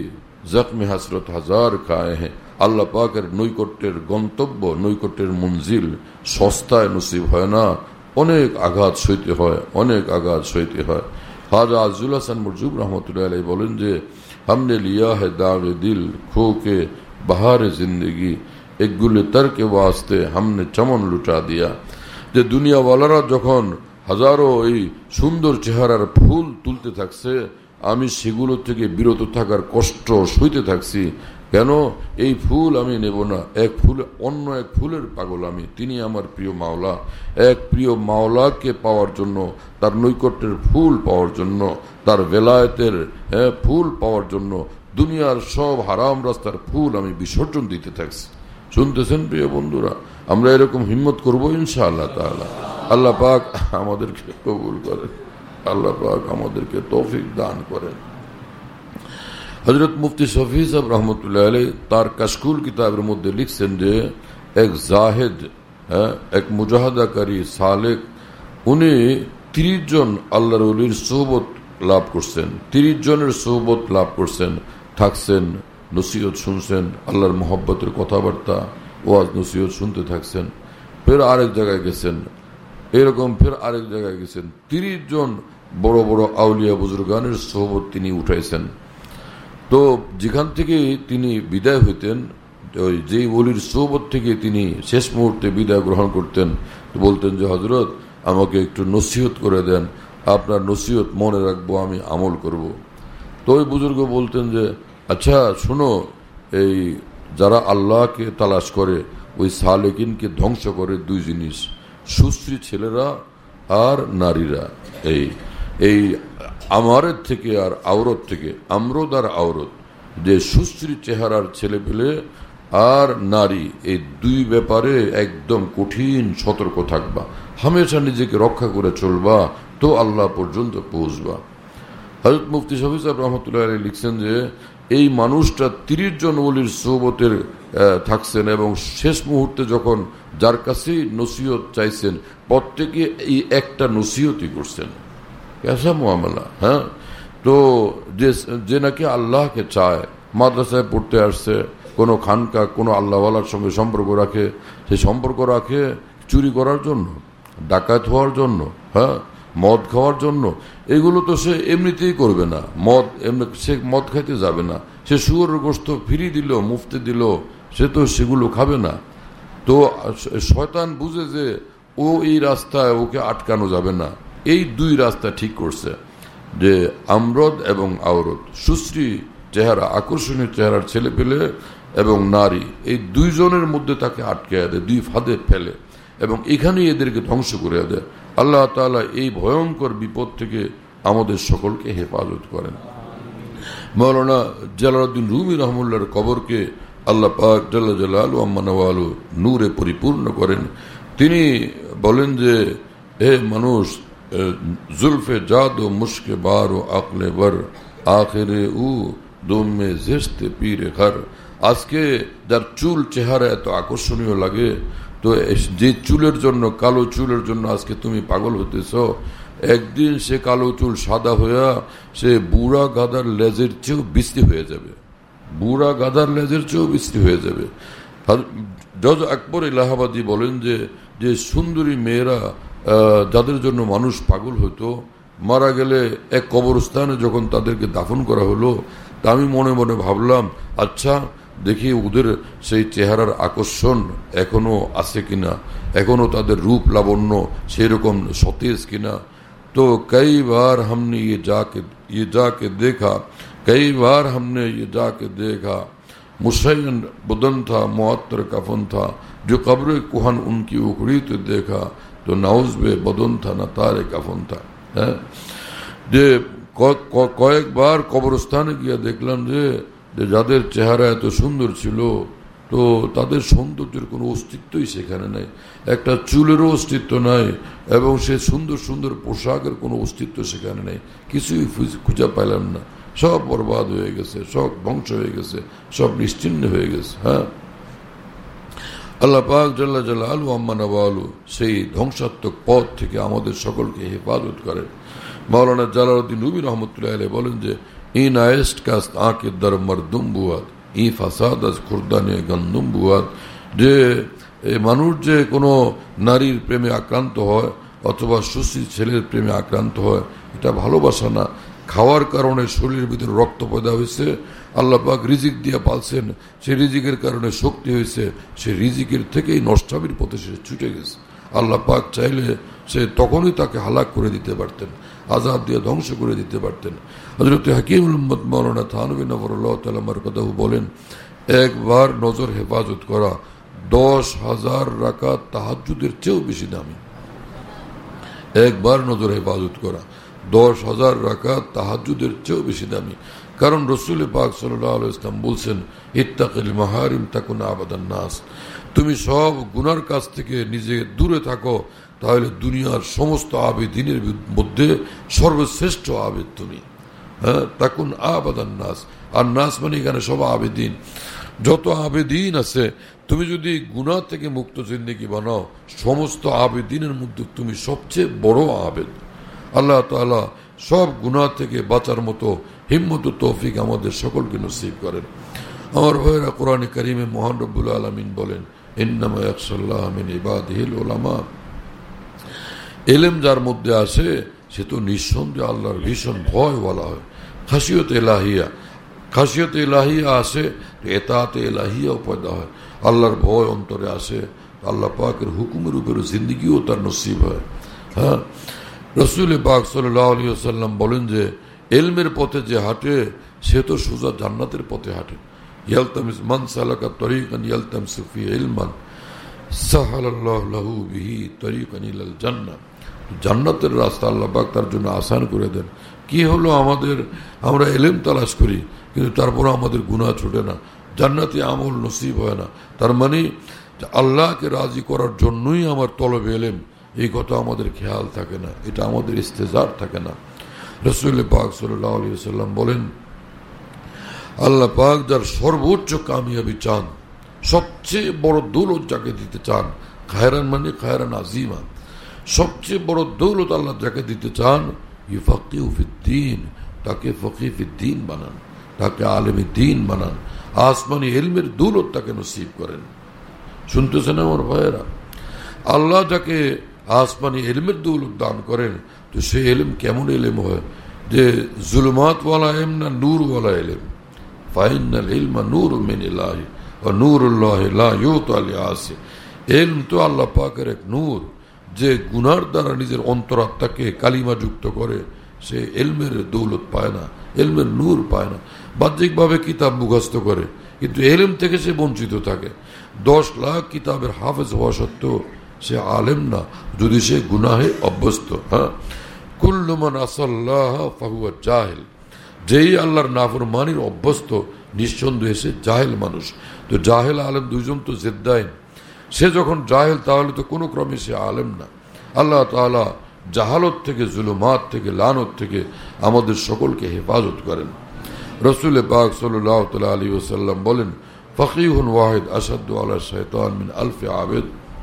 জख्म हसरत हजार खाए हैं। আল্লাহ পাকের নৈকট্যের গন্তব্য, নৈকট্যের মঞ্জিল সস্তায় নসিব হয় না, অনেক আঘাত সইতে হয়, অনেক আঘাত সইতে হয়। খাজা আজুল হাসান মরজুব রহমতুল্লাহ আলাইহি বলেন যে हमने लिया है दागे दिल खो के बहार जिंदगी एक गुल तर के वास्ते हमने चमन लुटा दिया। যে দুনিয়াওয়ালারা যখন হাজারো এই সুন্দর চেহারার ফুল তুলতে থাকছে, আমি সেগুলো থেকে বিরত থাকার কষ্ট সইতে থাকছি। কেন? এই ফুল আমি নেব না, এক ফুল অন্য এক ফুলের পাগল আমি। তিনি আমার প্রিয় মাওলা। এক প্রিয় মাওলাকে পাওয়ার জন্য, তার নৈকট্যের ফুল পাওয়ার জন্য, তার বেলায়েতের ফুল পাওয়ার জন্য দুনিয়ার সব হারাম রাস্তার ফুল আমি বিসর্জন দিতে থাকছি। শুনতেছেন প্রিয় বন্ধুরা? আমরা এরকম হিম্মত করবো ইনশাআল্লাহ তাআলা। আল্লাহ পাক আমাদেরকে কবুল করেন, আল্লাহ পাক আমাদেরকে তৌফিক দান করেন। হযরত মুফতি শফি সাহেব রহমতুল্লাহ আলাইহি তার কাশকুল কিতাবের মধ্যে লিখছেন যে এক জাহেদ, এক মুজাহাদাকারী সালেক, উনি 30 জন আল্লাহর ওলির সোহবত লাভ করছেন, 30 জনের সোহবত লাভ করছেন, থাকছেন, নসিহত শুনছেন, আল্লাহর মোহব্বতের কথাবার্তা ওয়াজ নসিহত শুনতে থাকছেন। ফের আরেক জায়গায় গেছেন, এরকম ফের আরেক জায়গায় গেছেন। 30 জন বড় বড় আউলিয়া বুজুর্গানের সোহবত তিনি উঠাইছেন। তো যেখান থেকে তিনি বিদায় হইতেন, ওই যেই ওলির সোহবত থেকে তিনি শেষ মুহূর্তে বিদায় গ্রহণ করতেন, বলতেন যে হযরত আমাকে একটু নসিহত করে দেন, আপনার নসিহত মনে রাখবো, আমি আমল করব। তো ওই বুজুর্গ বলতেন যে আচ্ছা শোনো, এই যারা আল্লাহকে তালাশ করে ওই সালেকিনকে ধ্বংস করে দুই জিনিস, সুশ্রী ছেলেরা আর নারীরা। এই আমারের থেকে আর আওরত থেকে, আমরদ আর আওরত, যে সুশ্রী চেহারার ছেলে পেলে আর নারী, এই দুই ব্যাপারে একদম কঠিন সতর্ক থাকবা, হামেশা নিজেকে রক্ষা করে চলবা, তো আল্লাহ পর্যন্ত পৌঁছবা। হযরত মুফতি শফি সাহেব রহমতুল্লাহ আলাইহি লিখছেন যে এই মানুষটা 30 জন ওলির সোহবতের থাকছেন এবং শেষ মুহূর্তে যখন যার কাছেই নসিহত চাইছেন, প্রত্যেকে এই একটা নসিহতই করছেন। কেসা মুআমালা। তো যে নাকি আল্লাহকে চায়, মাদ্রাসায় পড়তে আসছে, কোনো খানকা কোনো আল্লাহওয়ালার সঙ্গে সম্পর্ক রাখে, সেই সম্পর্ক রাখে চুরি করার জন্য, ডাকাত হওয়ার জন্য, মদ খাওয়ার জন্য, এগুলো তো সে এমনিতেই করবে না। সে মদ খাইতে যাবে না, সে শুয়োরের গোশত ফিরিয়ে দিল, মুফতি দিল, সে তো সেগুলো খাবে না। তো শয়তান বুঝে যে ও এই রাস্তায় ওকে আটকানো যাবে না, এই দুই রাস্তা ঠিক করছে যে আমরদ এবং আওরত, সুশ্রী চেহারা, আকর্ষণীয় চেহারার ছেলে পেলে এবং নারী, এই দুইজনের মধ্যে তাকে আটকে দেয়, দুই ফাঁদে ফেলে এবং এখানেই এদেরকে ধ্বংস করে দেয়। আল্লাহ তাআলা এই ভয়ঙ্কর বিপদ থেকে আমাদের সকলকে হেফাজত করেন। মাওলানা জালালউদ্দিন রুমি রহমতুল্লাহর কবরকে আল্লাহ পাক জাল্লা জালালুহু আম্মা নওয়ালু নূরে পরিপূর্ণ করেন। তিনি বলেন যে হে মানুষ, जुल्फे जादो मुश्के बारो अकले वर आखिरे ऊ दुम में जिस्त पीरे घर। আজকে যার চুল চেহারা এত আকর্ষণীয় লাগে, তো যে চুলের জন্য, কালো চুলের জন্য আজকে তুমি পাগল হতেছ, একদিন সে কালো চুল সাদা হইয়া সে বুড়া গাধার লেজের চেয়েও বিশ্রী হয়ে যাবে, বুড়া গাধার লেজের চেয়েও বিশ্রী হয়ে যাবে। জজ আকবর ইলাহাবাদী বলেন যে সুন্দরী মেয়েরা যাদের জন্য মানুষ পাগল হতো, মারা গেলে এক কবরস্থানে যখন তাদেরকে দাফন করা হলো, তা আমি মনে মনে ভাবলাম, আচ্ছা দেখি ওদের সেই চেহারার আকর্ষণ এখনো আছে কিনা, এখনো তাদের রূপ লাবণ্য সেই রকম সতেজ কিনা। তো কই বার हमने ये जाके देखा, कई बार हमने ये जाके देखा, मुशय्यन बदन था, मुअत्तर कफन था, जो कब्र कुहन उनकी उखड़ी तो देखा, तो नाउज बे बदन था ना तारे कफन था। যে কয়েকবার কবরস্থানে গিয়ে দেখলাম যে যাদের চেহারা এত সুন্দর ছিল, তো তাদের সৌন্দর্যের কোনো অস্তিত্বই সেখানে নাই, একটা চুলেরও অস্তিত্ব নাই, এবং সে সুন্দর সুন্দর পোশাকের কোনো অস্তিত্ব সেখানে নেই, কিছুই খুঁজে পাইলাম না, সব বরবাদ হয়ে গেছে, সব ধ্বংস হয়ে গেছে, সব নিশ্চিহ্ন হয়ে গেছে। আল্লাহ পাক জাল্লা জালালুহু আম্মা নওয়ালু সেই ধ্বংসাত্মক পথ থেকে আমাদের সকলকে হেফাজত করেন। মাওলানা জালালউদ্দিন রুমি রহমতুল্লাহ আলাইহি বলেন যে این آیست کاست آنکه در مردم بود این فساد از খুরদানে গন্ধম بود যে মানুষ যে কোনো নারীর প্রেমে আক্রান্ত হয় অথবা সুশীল ছেলের প্রেমে আক্রান্ত হয়, এটা ভালোবাসা না। খাওয়ার কারণে শরীরের ভিতরে রক্ত পয়দা হয়েছে, আল্লাহ পাক রিজিক দিয়ে পালছেন, সেই রিজিকের কারণে শক্তি হয়েছে, সেই রিজিকের থেকেই নষ্টামির পথে সে ছুটে গেছে। আল্লাহ পাক চাইলে সে তখনই তাকে হালাক করে দিতে পারতেন, আযাব দিয়ে ধ্বংস করে দিতে পারতেন। হযরত হাকিমুল উম্মত মাওলানা থানভী নওয়ারুল্লাহ তাআলা মারকাদাহু বলেন, একবার নজর হেফাজত করা 10,000 রাকাত তাহাজ্জুদের চেয়েও বেশি দামি। একবার নজর হেফাজত করা 10,000 রাকাত তাহাজ্জুদের চেয়েও বেশি দামি। কারণ রাসূল পাক সাল্লাল্লাহু আলাইহি ওয়াসাল্লাম বলছেন, ইত্তাকিল মাহারিম তাকুন আবাদান নাস, তুমি সব গুনার কাছ থেকে নিজে দূরে থাকো, তাহলে দুনিয়ার সমস্ত আবেদিনের মধ্যে সর্বশ্রেষ্ঠ আবেদ তুমি। হ্যাঁ, তাকুন আবাদান নাস, আর নাস মানে এখানে সব আবেদিন, যত আবেদিন আছে তুমি যদি গুনাহ থেকে মুক্ত জিন্দেগি বানাও, সমস্ত আবেদিনের মধ্যে তুমি সবচেয়ে বড় আবেদ। আল্লাহ তাআলা সব গুনাহ থেকে বাঁচার মতো হিম্মত ও তৌফিক আমাদের সকলকে নসিব করেন। আমার ভাইয়েরা, কোরআনে কারিমে মহান রব্বুল আলামিন বলেন, ইন্নামা ইয়াখশাল্লাহ মিন ইবাদিহিল উলামা, ইলম যার মধ্যে আসে সে তো নিঃসন্দেহে আল্লাহর ভীষণ ভয় বলা হয়। খাশিয়ত ইলাহিয়া, খাশিয়ত ইলাহিয়া আসে, এতাতে ইলাহিয়াও পয়দা হয়। আল্লাহর ভয় অন্তরে আসে, আল্লাহ পাকের হুকুমের উপরে জিন্দেগিও তার নসিব হয়। হ্যাঁ, রাসূল পাক সাল্লাল্লাহু আলাইহি ওয়াসাল্লাম বলেন যে ইলমের পথে যে হাঁটে সে তো সোজা জান্নাতের পথে হাঁটে। ইয়ালতামিস মান সালাকা তরিকান ইয়ালতামিসু ফি ইলমান সাহালাল্লাহু লাহু বিহি তরিকান ইলাল জান্নাহ, জান্নাতের রাস্তা আল্লাহ পাক তার জন্য আসান করে দেন। কি হলো, আমরা ইলম তালাশ করি কিন্তু তারপর আমাদের গুনাহ ছুটে না, জান্নাতি আমল নসিব হয় না। তার মানে আল্লাহকে রাজি করার জন্যই আমার তলবে ইলম, এই কথা আমাদের খেয়াল থাকে না, এটা আমাদের ইস্তেজার থাকে না। রাসূল পাক সাল্লাল্লাহু আলাইহি ওয়াসাল্লাম বলেন, আল্লাহ পাক যার সর্বোচ্চ কামিয়াবি চান, সবচেয়ে বড় দৌলত যাকে দিতে চান, খায়রান মানে খায়রান আজিমা, সবচেয়ে বড় দৌলত আল্লাহ যাকে দিতে চান, ইউফাক্কিহু ফিদ্দীন, তাকে ফকিহ ফিদ্দীন বানান, তাকে আলেমে দ্বীন বানান, আসমানি ইলমের দৌলত তাকে নসিব করেন। শুনতেছেন আমার ভাইয়েরা, আল্লাহ যাকে আসমানি ইলমের দৌলত দান করেন, তো সেই ইলম কেমন ইলম হয় যে জুলুমাত ওয়ালা ইলম না নূর ওয়ালা ইলম। ফাইনাল ইলমা নূরুম মিনাল্লাহি ওয়া নূরুল্লাহি লা ইউতা লিআসি, ইলম তো আল্লাহ পাকের এক নূর, যে গুনার দ্বারা নিজের অন্তরাত্মাকে কালিমা যুক্ত করে সে ইলমের দৌলত পায় না, ইলমের নূর পায় না। বাহ্যিকভাবে কিতাব মুখস্থ করে কিন্তু ইলম থেকে সে বঞ্চিত থাকে। 10 লাখ কিতাবের হাফেজ হওয়া সত্ত্বেও সে আলেম না, যদি সে গুনাহে অভ্যস্ত। হ্যাঁ, কুল্লু মান আসাল্লাহ ফাহুয়া জাহিল, যেই আল্লাহর নাফরমানির অভ্যস্ত নিঃসন্দেহে সে জাহেল মানুষ। তো জাহেল আলেম দুইজন তো জেদ্দাইন, সে যখন জাহেল তাহলে তো কোনো ক্রমে সে আলেম না। আল্লাহ তাআলা জাহালত থেকে, জুলুমাত থেকে, লানত থেকে আমাদের সকলকে হেফাজত করেন। রাসূল পাক সাল্লাল্লাহু তাআলা আলাইহি ওয়াসাল্লাম বলেন, ফাকিহুন ওয়াহিদ আশাদ্দু আলা শাইতান মিন আলফি আবেদ,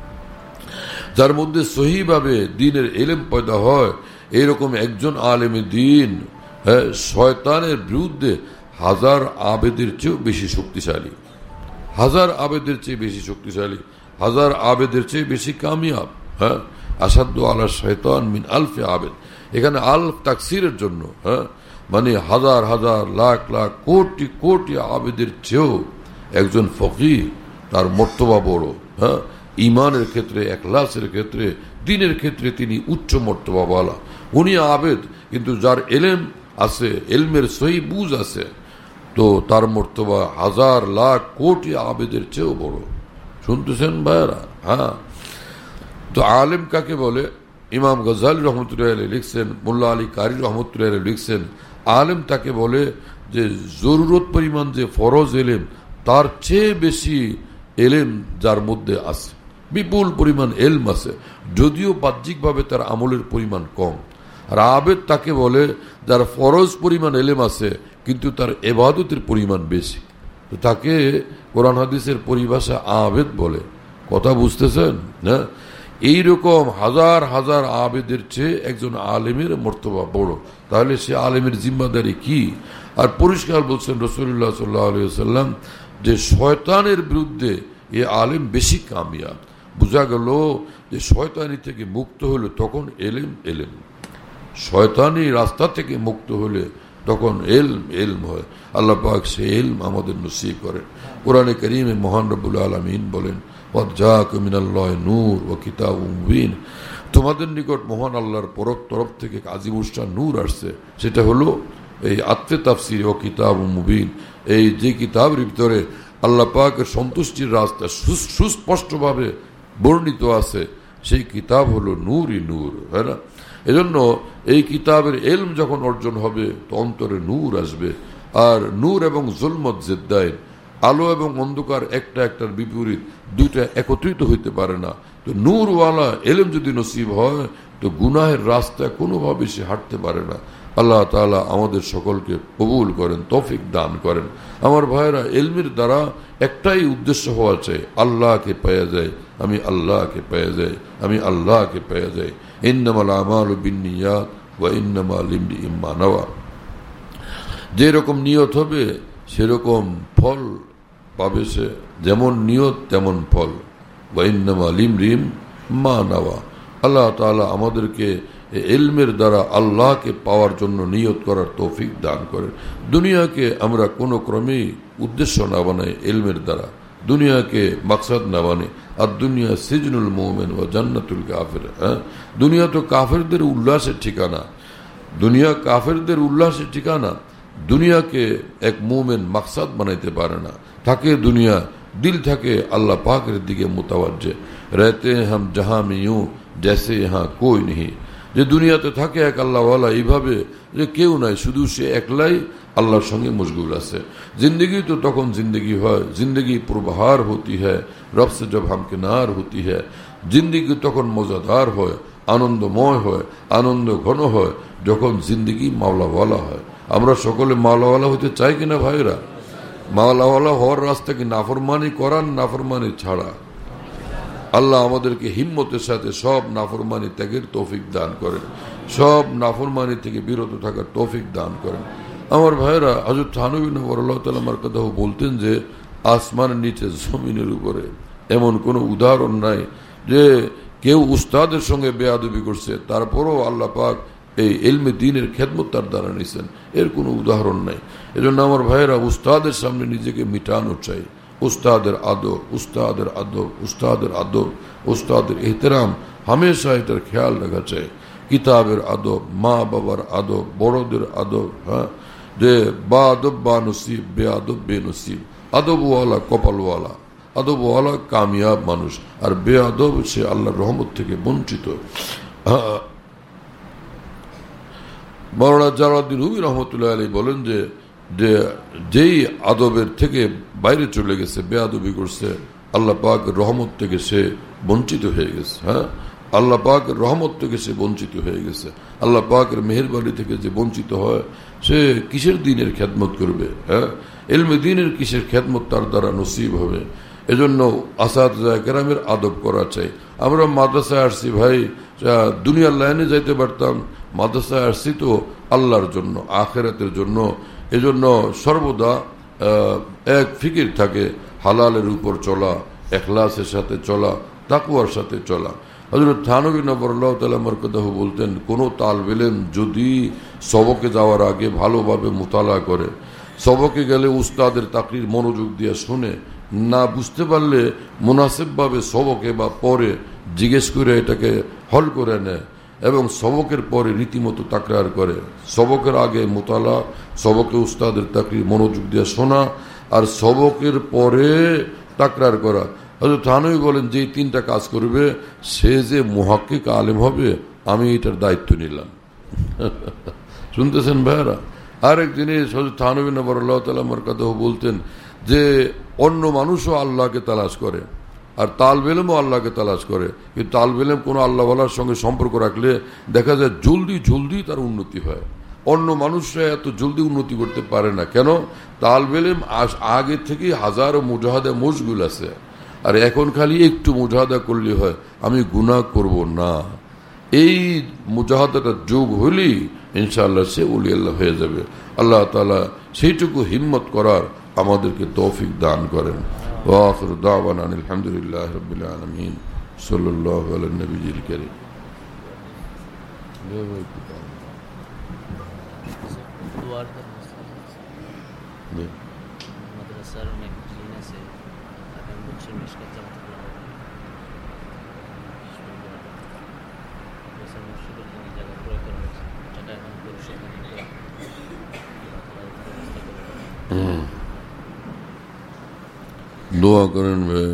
যার মধ্যে সহিভাবে দ্বীনের ইলম পয়দা হয়, এইরকম একজন আলেমে দ্বীন শয়তানের বিরুদ্ধে 1000 আবেদের চেয়েও বেশি শক্তিশালী, 1000 আবেদের চেয়ে বেশি শক্তিশালী, 1000 আবেদের চেয়ে বেশি কামিয়াব। হ্যাঁ, আসাদ্দু আলা শাইতান মিন আলফি আবেদ, এখানে আলফ তাকসিরের জন্য, হ্যাঁ মানে হাজার হাজার লাখ লাখ কোটি কোটি আবেদের চেয়েও একজন ফকিহ তার মর্তবা বড়। হ্যাঁ, ইমানের ক্ষেত্রে, ইখলাসের ক্ষেত্রে, দ্বীনের ক্ষেত্রে তিনি উচ্চ মর্তবাওয়ালা। উনি আবেদ, কিন্তু যার ইলম আছে, ইলমের সহি বুঝ আছে, তো তার মর্তবা হাজার লাখ কোটি আবেদের চেয়েও বড়। শুনতেছেন ভাইরা? হ্যাঁ, তো আলেম কাকে বলে? ইমাম গজালি রহমতুল্লাহ আলাইহি লিখছেন, মোল্লা আলী কারি রহমতুল্লাহ আলাইহি লিখছেন, আলেম তাকে বলে যে জরুরত পরিমাণ যে ফরজ ইলম তার চেয়ে বেশি ইলম যার মধ্যে আছে, বিপুল পরিমাণ ইলম আছে, যদিও বাহ্যিকভাবে তার আমলের পরিমাণ কম। আর আবেদ তাকে বলে যার ফরজ পরিমাণ ইলম আছে কিন্তু তার ইবাদতের পরিমাণ বেশি, তো তাকে কোরআন হাদিসের পরিভাষা আবেদ বলে। কথা বুঝতেছেন না? এইরকম হাজার হাজার আবেদের চেয়ে একজন আলেমের মর্তবা বড়, তাহলে সে আলেমের জিম্মাদারি কি? আর পরিষ্কার বলছেন রাসূলুল্লাহ সাল্লাল্লাহু আলাইহি ওয়াসাল্লাম যে শয়তানের বিরুদ্ধে এ আলেম বেশি কামিয়াব। বোঝা গেল যে শয়তানি থেকে মুক্ত হলে তখন এলেম, শয়তানি রাস্তা থেকে মুক্ত হলে তখন এলম হয়। আল্লাহ পাক সে এলম আমাদের নসিব করেন। কোরআনে কারীমে মহান রব্বুল আলামিন বলেন, ওয়া জাআকুম মিনাল্লাহি নূর ওয়া কিতাবুম মুবিন, তোমাদের নিকট মহান আল্লাহর তরফ থেকে আজিমুশান নূর আসছে, সেটা হলো এই আত্মে তাফসীর ও কিতাবুম মুবিন, এই যে কিতাবের ভিতরে আল্লাহ পাকের সন্তুষ্টির রাস্তা সুস্পষ্টভাবে বর্ণিত আছে, সেই কিতাব হলো নূরই নূর, হয় না? এজন্য এই কিতাবের এলম যখন অর্জন হবে তো অন্তরে নূর আসবে। আর নূর এবং জুলমত জিদ্দাইন, আলো এবং অন্ধকার একটা একটার বিপরীত, দুইটা একত্রিত হইতে পারে না। তো নূরওয়ালা এলম যদি নসিব হয় তো গুনাহের রাস্তায় কোনোভাবে সে হাঁটতে পারে না। আল্লাহ তাআলা আমাদের সকলকে কবুল করেন, তৌফিক দান করেন। আমার ভাইরা, এলমের দ্বারা একটাই উদ্দেশ্য হওয়া চাই, আল্লাহকে পেয়ে যায়, আমি আল্লাহকে পেয়ে যাই, আমি আল্লাহকে পেয়ে যাই। ইন্নামাল আমালু বিন্নিয়াত ওয়া ইন্নামা লিমরিইম মা নাওয়া। যেরকম নিয়ত হবে সেরকম ফল পাবে সে, যেমন নিয়ত তেমন ফল। ওয়া ইন্নামা লিমরিইম মা নাওয়া। আল্লাহ তাআলা আমাদেরকে ইলমের দ্বারা আল্লাহকে পাওয়ার জন্য নিয়ত করার তৌফিক দান করেন। দুনিয়াকে আমরা কোনো ক্রমেই উদ্দেশ্য না বানাই, ইলমের দ্বারা দুনিয়াকে মাকসাদ না বানাই। আর দুনিয়া সিজনুল মুমিন ওয়া জান্নাতুল কাফির। দুনিয়া তো কাফেরদের উল্লাসের ঠিকানা, দুনিয়া কাফেরদের উল্লাসের ঠিকানা। দুনিয়াকে এক মুমিন মাকসাদ বানাইতে পারে না। থাকে দুনিয়া, দিল থাকে আল্লাহ পাকের দিকে মুতাওয়াজ্জে। रहते हम जहां में यूं जैसे यहाँ कोई नहीं। যে দুনিয়াতে থাকে এক আল্লাহওয়ালা এইভাবে যে কেউ নাই, শুধু সে একলাই আল্লাহর সঙ্গে মশগুল আছে। जिंदगी तो তখন जिंदगी হয়, जिंदगी पुरबहार होती है रब से जब हम किनार होती है। जिंदगी তখন মজাদার হয়, আনন্দময় হয়, আনন্দ ঘন হয় যখন जिंदगी মাওলাওয়ালা হয়। আমরা সকলে মাওলাওয়ালা হতে চাই কিনা ভাইরা? মাওলাওয়ালা হওয়ার রাস্তা কি নাফরমানি করার, নাফরমানি ছাড়া? আল্লাহ আমাদেরকে হিম্মতের সাথে সব নাফরমানি ত্যাগের তৌফিক দান করেন, সব নাফরমানি থেকে বিরত থাকার তৌফিক দান করেন। আমার ভাইরা, হযরত থানভী নওয়ারুল্লাহ তাআলা মারকাদাহু বলতেন যে আসমানের নিচে জমিনের উপরে এমন কোনো উদাহরণ নাই যে কেউ উস্তাদের সঙ্গে বেয়াদবি করছে তারপরও আল্লাহ পাক এই ইলমে দ্বীনের খেদমত তার দ্বারা নিছেন, এর কোনো উদাহরণ নাই। এজন্য আমার ভাইরা, উস্তাদের সামনে নিজেকে মিটানো চাই। উস্তাদের আদব, উস্তাদের আদব, উস্তাদের আদব, উস্তাদের এহতেরাম, হামেশা এটার খেয়াল রাখা চাই। কিতাবের আদব, মা বাবার আদব, বড়দের আদব, হ্যাঁ, যে বা আদব বা নসিব, বে আদব বে নসিব। আদবওয়ালা কপালওয়ালা, আদবওয়ালা কামিয়াব মানুষ, আর বে আদব সে আল্লাহর রহমত থেকে বঞ্চিত। মাওলানা জালালউদ্দিন রুমি রহমতুল্লাহ আলাইহি বলেন যে যেই আদবের থেকে বাইরে চলে গেছে, বেয়াদবি করছে, আল্লাহ পাক রহমত থেকে সে বঞ্চিত হয়ে গেছে। হ্যাঁ, আল্লাহ পাকের রহমত থেকে সে বঞ্চিত হয়ে গেছে। আল্লাহ পাকের মেহেরবানি থেকে যে বঞ্চিত হয় সে কিসের দ্বীনের খেদমত করবে? হ্যাঁ, ইলমে দ্বীনের কিসের খেদমত তার দ্বারা নসিব হবে? এজন্য আসাতিজা কেরামের আদব করা চাই। আমরা মাদ্রাসায় আসছি ভাই, দুনিয়ার লাইনে যাইতে পারতাম, মাদ্রাসায় আসছি তো আল্লাহর জন্য, আখিরাতের জন্য। এজন্য সর্বদা এক ফিকির থাকে, হালালের উপর চলা, ইখলাসের সাথে চলা, তাকওয়ার সাথে চলা। হযরত থানভী নওয়ারুল্লাহ তাআলা মারকাদাহু বলতেন, কোনো তালেব ইলম যদি সবকে যাওয়ার আগে ভালোভাবে মুতালা করে, সবকে গেলে উস্তাদের তাকরির মনোযোগ দিয়ে শুনে, না বুঝতে পারলে মুনাসিবভাবে সবকে বা পরে জিজ্ঞেস করে এটাকে হল করে নেয় এবং সবকের পরে রীতিমতো তাকরার করে। সবকের আগে মুতালা, সবকে উস্তাদের তাকরির মনোযোগ দিয়ে শোনা, আর সবকের পরে তাকরার করা। হযরত থানভী বলেন, যে তিনটা কাজ করবে সে যে মুহাক্কিক আলেম হবে, আমি এটার দায়িত্ব নিলাম। শুনতেছেন ভাইরা? আরেক জিনিস হযরত থানভী নওয়ারুল্লাহ তাআলা মারকাদাহু বলতেন যে অন্য মানুষও আল্লাহকে তালাশ করে, আর তালেব ইলমও আল্লাহকে তালাশ করে, কিন্তু তালেব ইলম কোনো আল্লাহওয়ালার সঙ্গে সম্পর্ক রাখলে দেখা যায় জলদি তার উন্নতি হয়। অন্য মানুষরা এত জলদি উন্নতি করতে পারে না। কেন? তালেব ইলম আগে থেকে হাজারো মুজাহাদে মশগুল আছে, আর এখন খালি একটু মুজাহাদা করলে হয়, আমি গুনাহ করব না, এই মুজাহাদাটা যোগ হলেই ইনশাআল্লাহ সে ওলি আল্লাহ হয়ে যাবে। আল্লাহ তাআলা সেইটুকু হিম্মত করার আমাদেরকে তৌফিক দান করেন। ওয়া আখিরু দাওয়ানা আলহামদুলিল্লাহি রাব্বিল আলামিন। সাল্লাল্লাহু আলা নবিয়িল কারীম। মাদ্রাসার অনেক দিন আছে, আগামী বছর মিশকাত জামাত মসজিদের জন্য জায়গা ক্রয় করা হয়েছে, টাকা এখন পরিশোধ দোয়া করেন ভাই।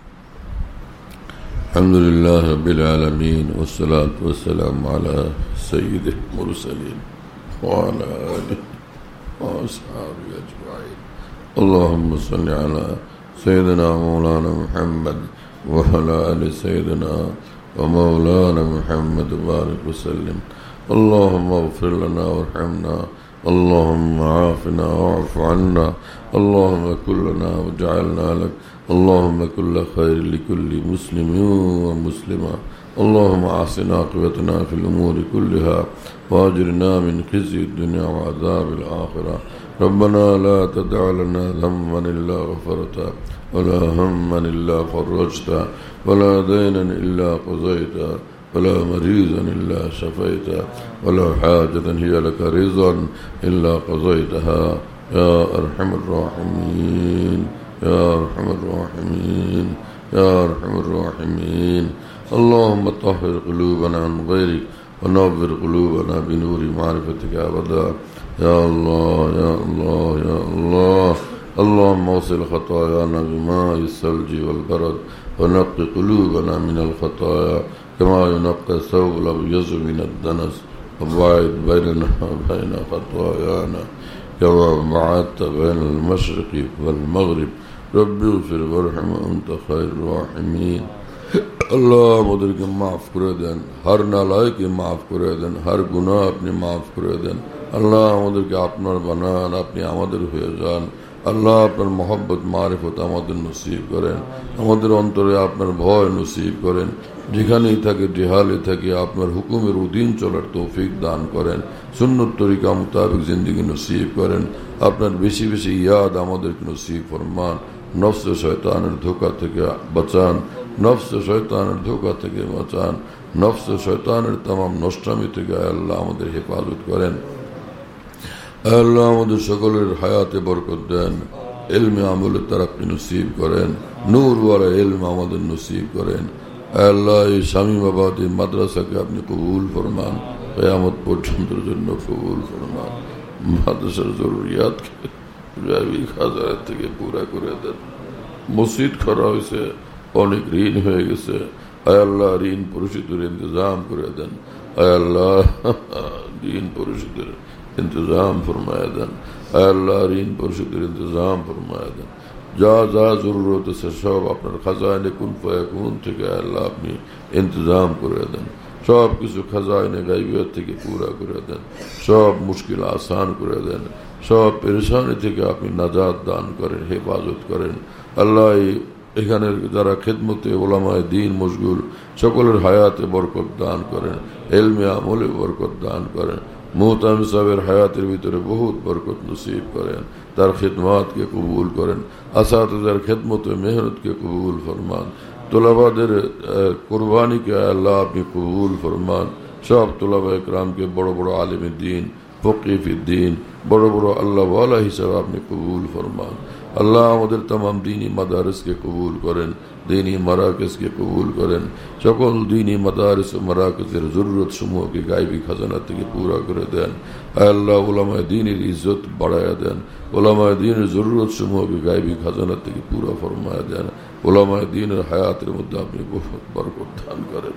আলহামদুলিল্লাহ রাব্বিল আলামিন ওয়াসসালাতু ওয়াসসালামু আলা সাইয়্যিদিল মুরসালিন ওয়া আলা আলিহি ওয়া আসহাবিহি আজমাইন। আল্লাহুম্মা সাল্লি আলা সাইয়্যিদিনা মাওলানা মুহাম্মদ ওয়া আলা আলি সাইয়্যিদিনা ওয়া মাওলানা মুহাম্মদ ওয়া বারিক ওয়া সাল্লিম। আল্লাহুম্মা ইগফির লানা ওয়ারহামনা, আল্লাহুম্মা আফিনা ওয়া'ফু আন্না, اللهم كن لنا وجعلنا لك، اللهم كل خير لكل مسلم ومسلمة، اللهم أحسن عاقبتنا في الأمور كلها وأجرنا من خزي الدنيا وعذاب الآخرة. ربنا لا تدع لنا ذنبا إلا غفرته ولا هما إلا فرجته ولا دينا إلا قضيته ولا مريضا إلا شفيته ولا حاجة هي لك رضا إلا قضيتها يا أرحم الراحمين يا أرحم الراحمين يا أرحم الراحمين. اللهم طهر قلوبنا عن غيرك ونور قلوبنا بنور معرفتك أبدا يا الله يا الله يا الله. اللهم اغسل خطايانا بماء الثلج والبرد ونقي قلوبنا من الخطايا كما ينقى الثوب الأبيض من الدنس وباعد بيننا وبين خطايانا كما بعدت بين المشرق والمغرب. رب اغفر وارحم وأنت خير الراحمين. আল্লাহ আমাদেরকে মাফ করে দেন, হর নালায়েকে মাফ করে দেন, হর গুনাহ আপনি মাফ করে দেন। আল্লাহ আমাদেরকে আপনার বানান, আপনি আমাদের হয়ে যান। আল্লাহ আপনার মহব্বত মারিফত আমাদের নসিব করেন, আমাদের অন্তরে আপনার ভয় নসিব করেন। যেখানেই থাকে যেহালে থাকে আপনার হুকুমের অধীন চলার তৌফিক দান করেন, সুন্নত তরিকা মোতাবেক জিন্দেগি নসিব করেন। আপনার বেশি বেশি ইয়াদ আমাদেরকে নসিব ফরমান। নফস শয়তানের ধোঁকা থেকে বাঁচান, নফস শয়তানের ধোঁকা থেকে বাঁচান, নফস শয়তানের তামাম নষ্টামি থেকে আল্লাহ আমাদের হেফাজত করেন। আল্লাহ আমাদের সকলের হায়াতে বরকত দেন, ইলমে আমলে তারাক্কি নসিব করেন, নূরওয়ালা ইলম আমাদের নসিব করেন। আল্লাহ এই শামীমাবাদী মাদ্রাসাকে আপনি কবুল ফরমান, কিয়ামত পর্যন্তের জন্য কবুল ফরমান। মাদ্রাসার জরুরিয়াতকে খাজানের থেকে পুরা করে দেন। মসজিদ করা হয়েছে, অনেক ঋণ হয়ে গেছে, আয় আল্লাহ ঋণ পরিশোধের ইন্তজাম করে দেন। আয় আল্লাহ ঋণ পরিশোধের इंतजाम फरमाया देन। अल्लाह ऋण परिशोधের इंतजाम फरमाया देन। যা যা জরুরত আছে সব আপনার খাজাইনে কুন ফায়াকুন থেকে আল্লাহ আপনি ইন্তজাম করে দেন। সব কিছু খাজাইনে গায়বিয়ত থেকে পুরা করে দেন, সব মুশকিল আসান করে দেন, সব পেরেশানি থেকে আপনি নাজাত দান করেন, হেফাজত করেন। আল্লাহ এখানের যারা খেদমতে ওলামায়ে দ্বীন মশগুল সকলের হায়াতে বরকত দান করেন, ইলমে আমলে বরকত দান করেন। মোহতাম সাহেবের হায়াতের ভিতরে বহুত বরকত নসিব করেন, তার খিদমাতকে কবুল করেন, আসাতিজার খেদমতে মেহনতকে কবুল ফরমান, তোলাবাদের কুরবানিকে আল্লাহ আপনি কবুল ফরমান। সব তোলাবা ইকরামকে বড় বড় আলিমে দ্বীন, ফকিহ ফিদ্দীন, বড় বড় আল্লাহ ওয়ালা হিসাবে আপনি কবুল ফরমান। আল্লাহ আমাদের तमाम দীনী মাদারিসকে কবুল করেন, দীনী মারাকিজকে কবুল করেন। সকল দীনী মাদারিস ও মারাকিজের জরুরত সমূহকে গায়বী খাজানা থেকে পুরা করে দেন। আল্লাহ উলামায়ে দ্বীনের ইজ্জত বাড়ায়া দেন, উলামায়ে দ্বীনের জরুরত সমূহকে গায়বী খাজানা থেকে পুরা ফরমায়া দেন। উলামায়ে দ্বীনের হায়াতের মধ্যে আপনি বহুত বরকত দান করেন।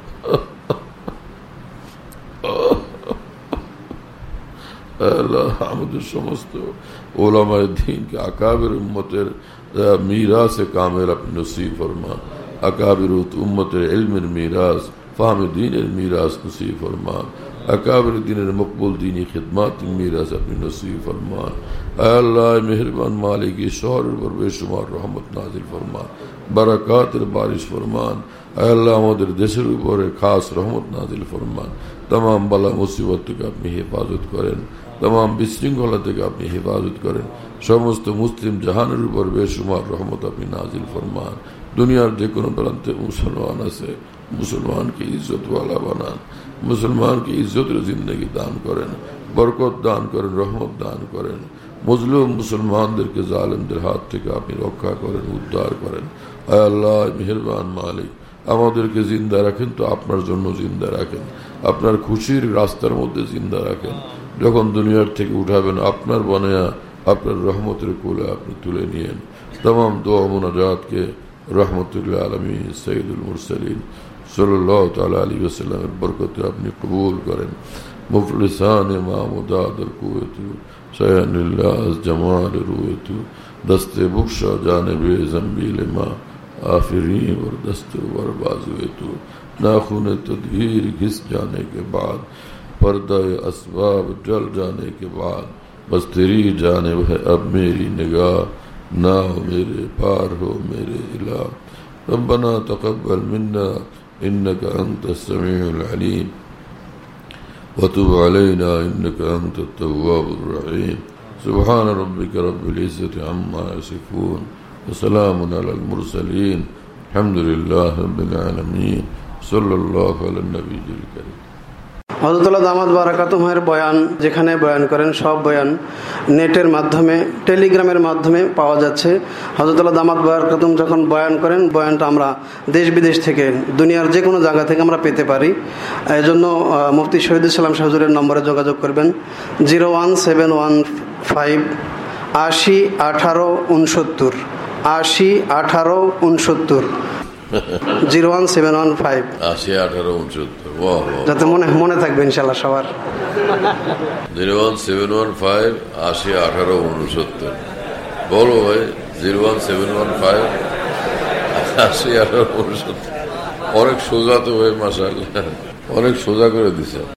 আল্লাহ আমাদের সমস্ত ওলামায়ে দ্বীনকে আকাবির উম্মতের মিরাসে কামেল আপনি নসিব ফরমান। আকাবির উম্মতের ইলমের মিরাস, ফাহমে দ্বীনের মিরাস নসিব ফরমান। अकाबिर दीन मकबूल दीनी खिदमत मीरास अपनी नसीब फरमान। अल्लाह मेहरबान मालिक इस शहर पर बेशुमार रहमत नाजिल फरमान, बरकातेर बारिश फरमान। अल्लाह আমাদের দেশের উপরে খাস রহমত নাজিল ফরমান। तमाम बला मुसीबत থেকে আপনি হেফাজত করেন, तमाम বিশৃঙ্খলা থেকে আপনি হেফাজত করেন। সমস্ত মুসলিম জাহানের উপর বেশুমার রহমত আপনি নাজিল ফরমান। দুনিয়ার যে কোনো প্রান্তে মুসলমান আছে, মুসলমানকে ইজ্জতওয়ালা বানান, মুসলমানকে ইজ্জতের জিন্দগি দান করেন, বরকত দান করেন, রহমত দান করেন। মজলুম মুসলমানদেরকে জালেমদের হাত থেকে আপনি রক্ষা করেন, উদ্ধার করেন। আয় আল্লাহ মেহেরবান মালিক, আমাদেরকে জিন্দা রাখেন তো আপনার জন্য জিন্দা রাখেন, আপনার খুশির রাস্তার মধ্যে জিন্দা রাখেন। যখন দুনিয়ার থেকে উঠাবেন আপনার বানায়া আপনার রহমতের কোলে আপনি তুলে নিয়েন। तमाम दुआ मुनाजात के रहमतुल आलमीन सैयदुल मुरसलीन सल्लल्लाहु तआला अलैहि वसल्लम बरकत अपनी कबूल करें। मुफलिसान मामुदाद कुव्वतु सयनिल्लाह जमाल रुयतु दस्ते बुख्शा जानबे ज़ंबील मा आफरीन और दस्ते वर बाजुएतु नाखून तदहीर घिस जाने के बाद, पर्दा असबाब जल जाने के बाद, बस तेरी जानिब है अब मेरी निगाह, ना हो मेरे पार हो मेरे इलाह। रब्बना तक़ब्बल मिन्ना इन्नका अंतस समीउल अलीम वतुब अलैना इन्नका अंतत तव्वाबुर रहीम। सुब्हान रब्बिका रब्बिल इज़्ज़ति अम्मा यसिफून व सलामुन अलल मुरसलीन अल्हम्दुलिल्लाहि रब्बिल आलमीन सल्लल्लाहु अलैहि नबिय्यिल करीम। হযরতুল্লাহ দামাত বারাকাতুহুর বয়ান যেখানে বয়ান করেন সব বয়ান নেটের মাধ্যমে, টেলিগ্রামের মাধ্যমে পাওয়া যাচ্ছে। হযরতুল্লাহ দামাত বারাকাতুহু যখন বয়ান করেন, বয়ানটা আমরা দেশ বিদেশ থেকে, দুনিয়ার যে কোনো জায়গা থেকে আমরা পেতে পারি। এই জন্য মুফতি শহীদুল ইসলাম শাহ হুজুরের নম্বরে যোগাযোগ করবেন 01715 80 18 69 80 18 69 01715 80 18 69 যাতে মনে থাকবে ইনশাআল্লাহ সবার। 01715 80 18 69 বলো ভাই 01715 80 18 69 অনেক সোজা তো ভাই মাশাআল্লাহ, অনেক সোজা করে দিছে।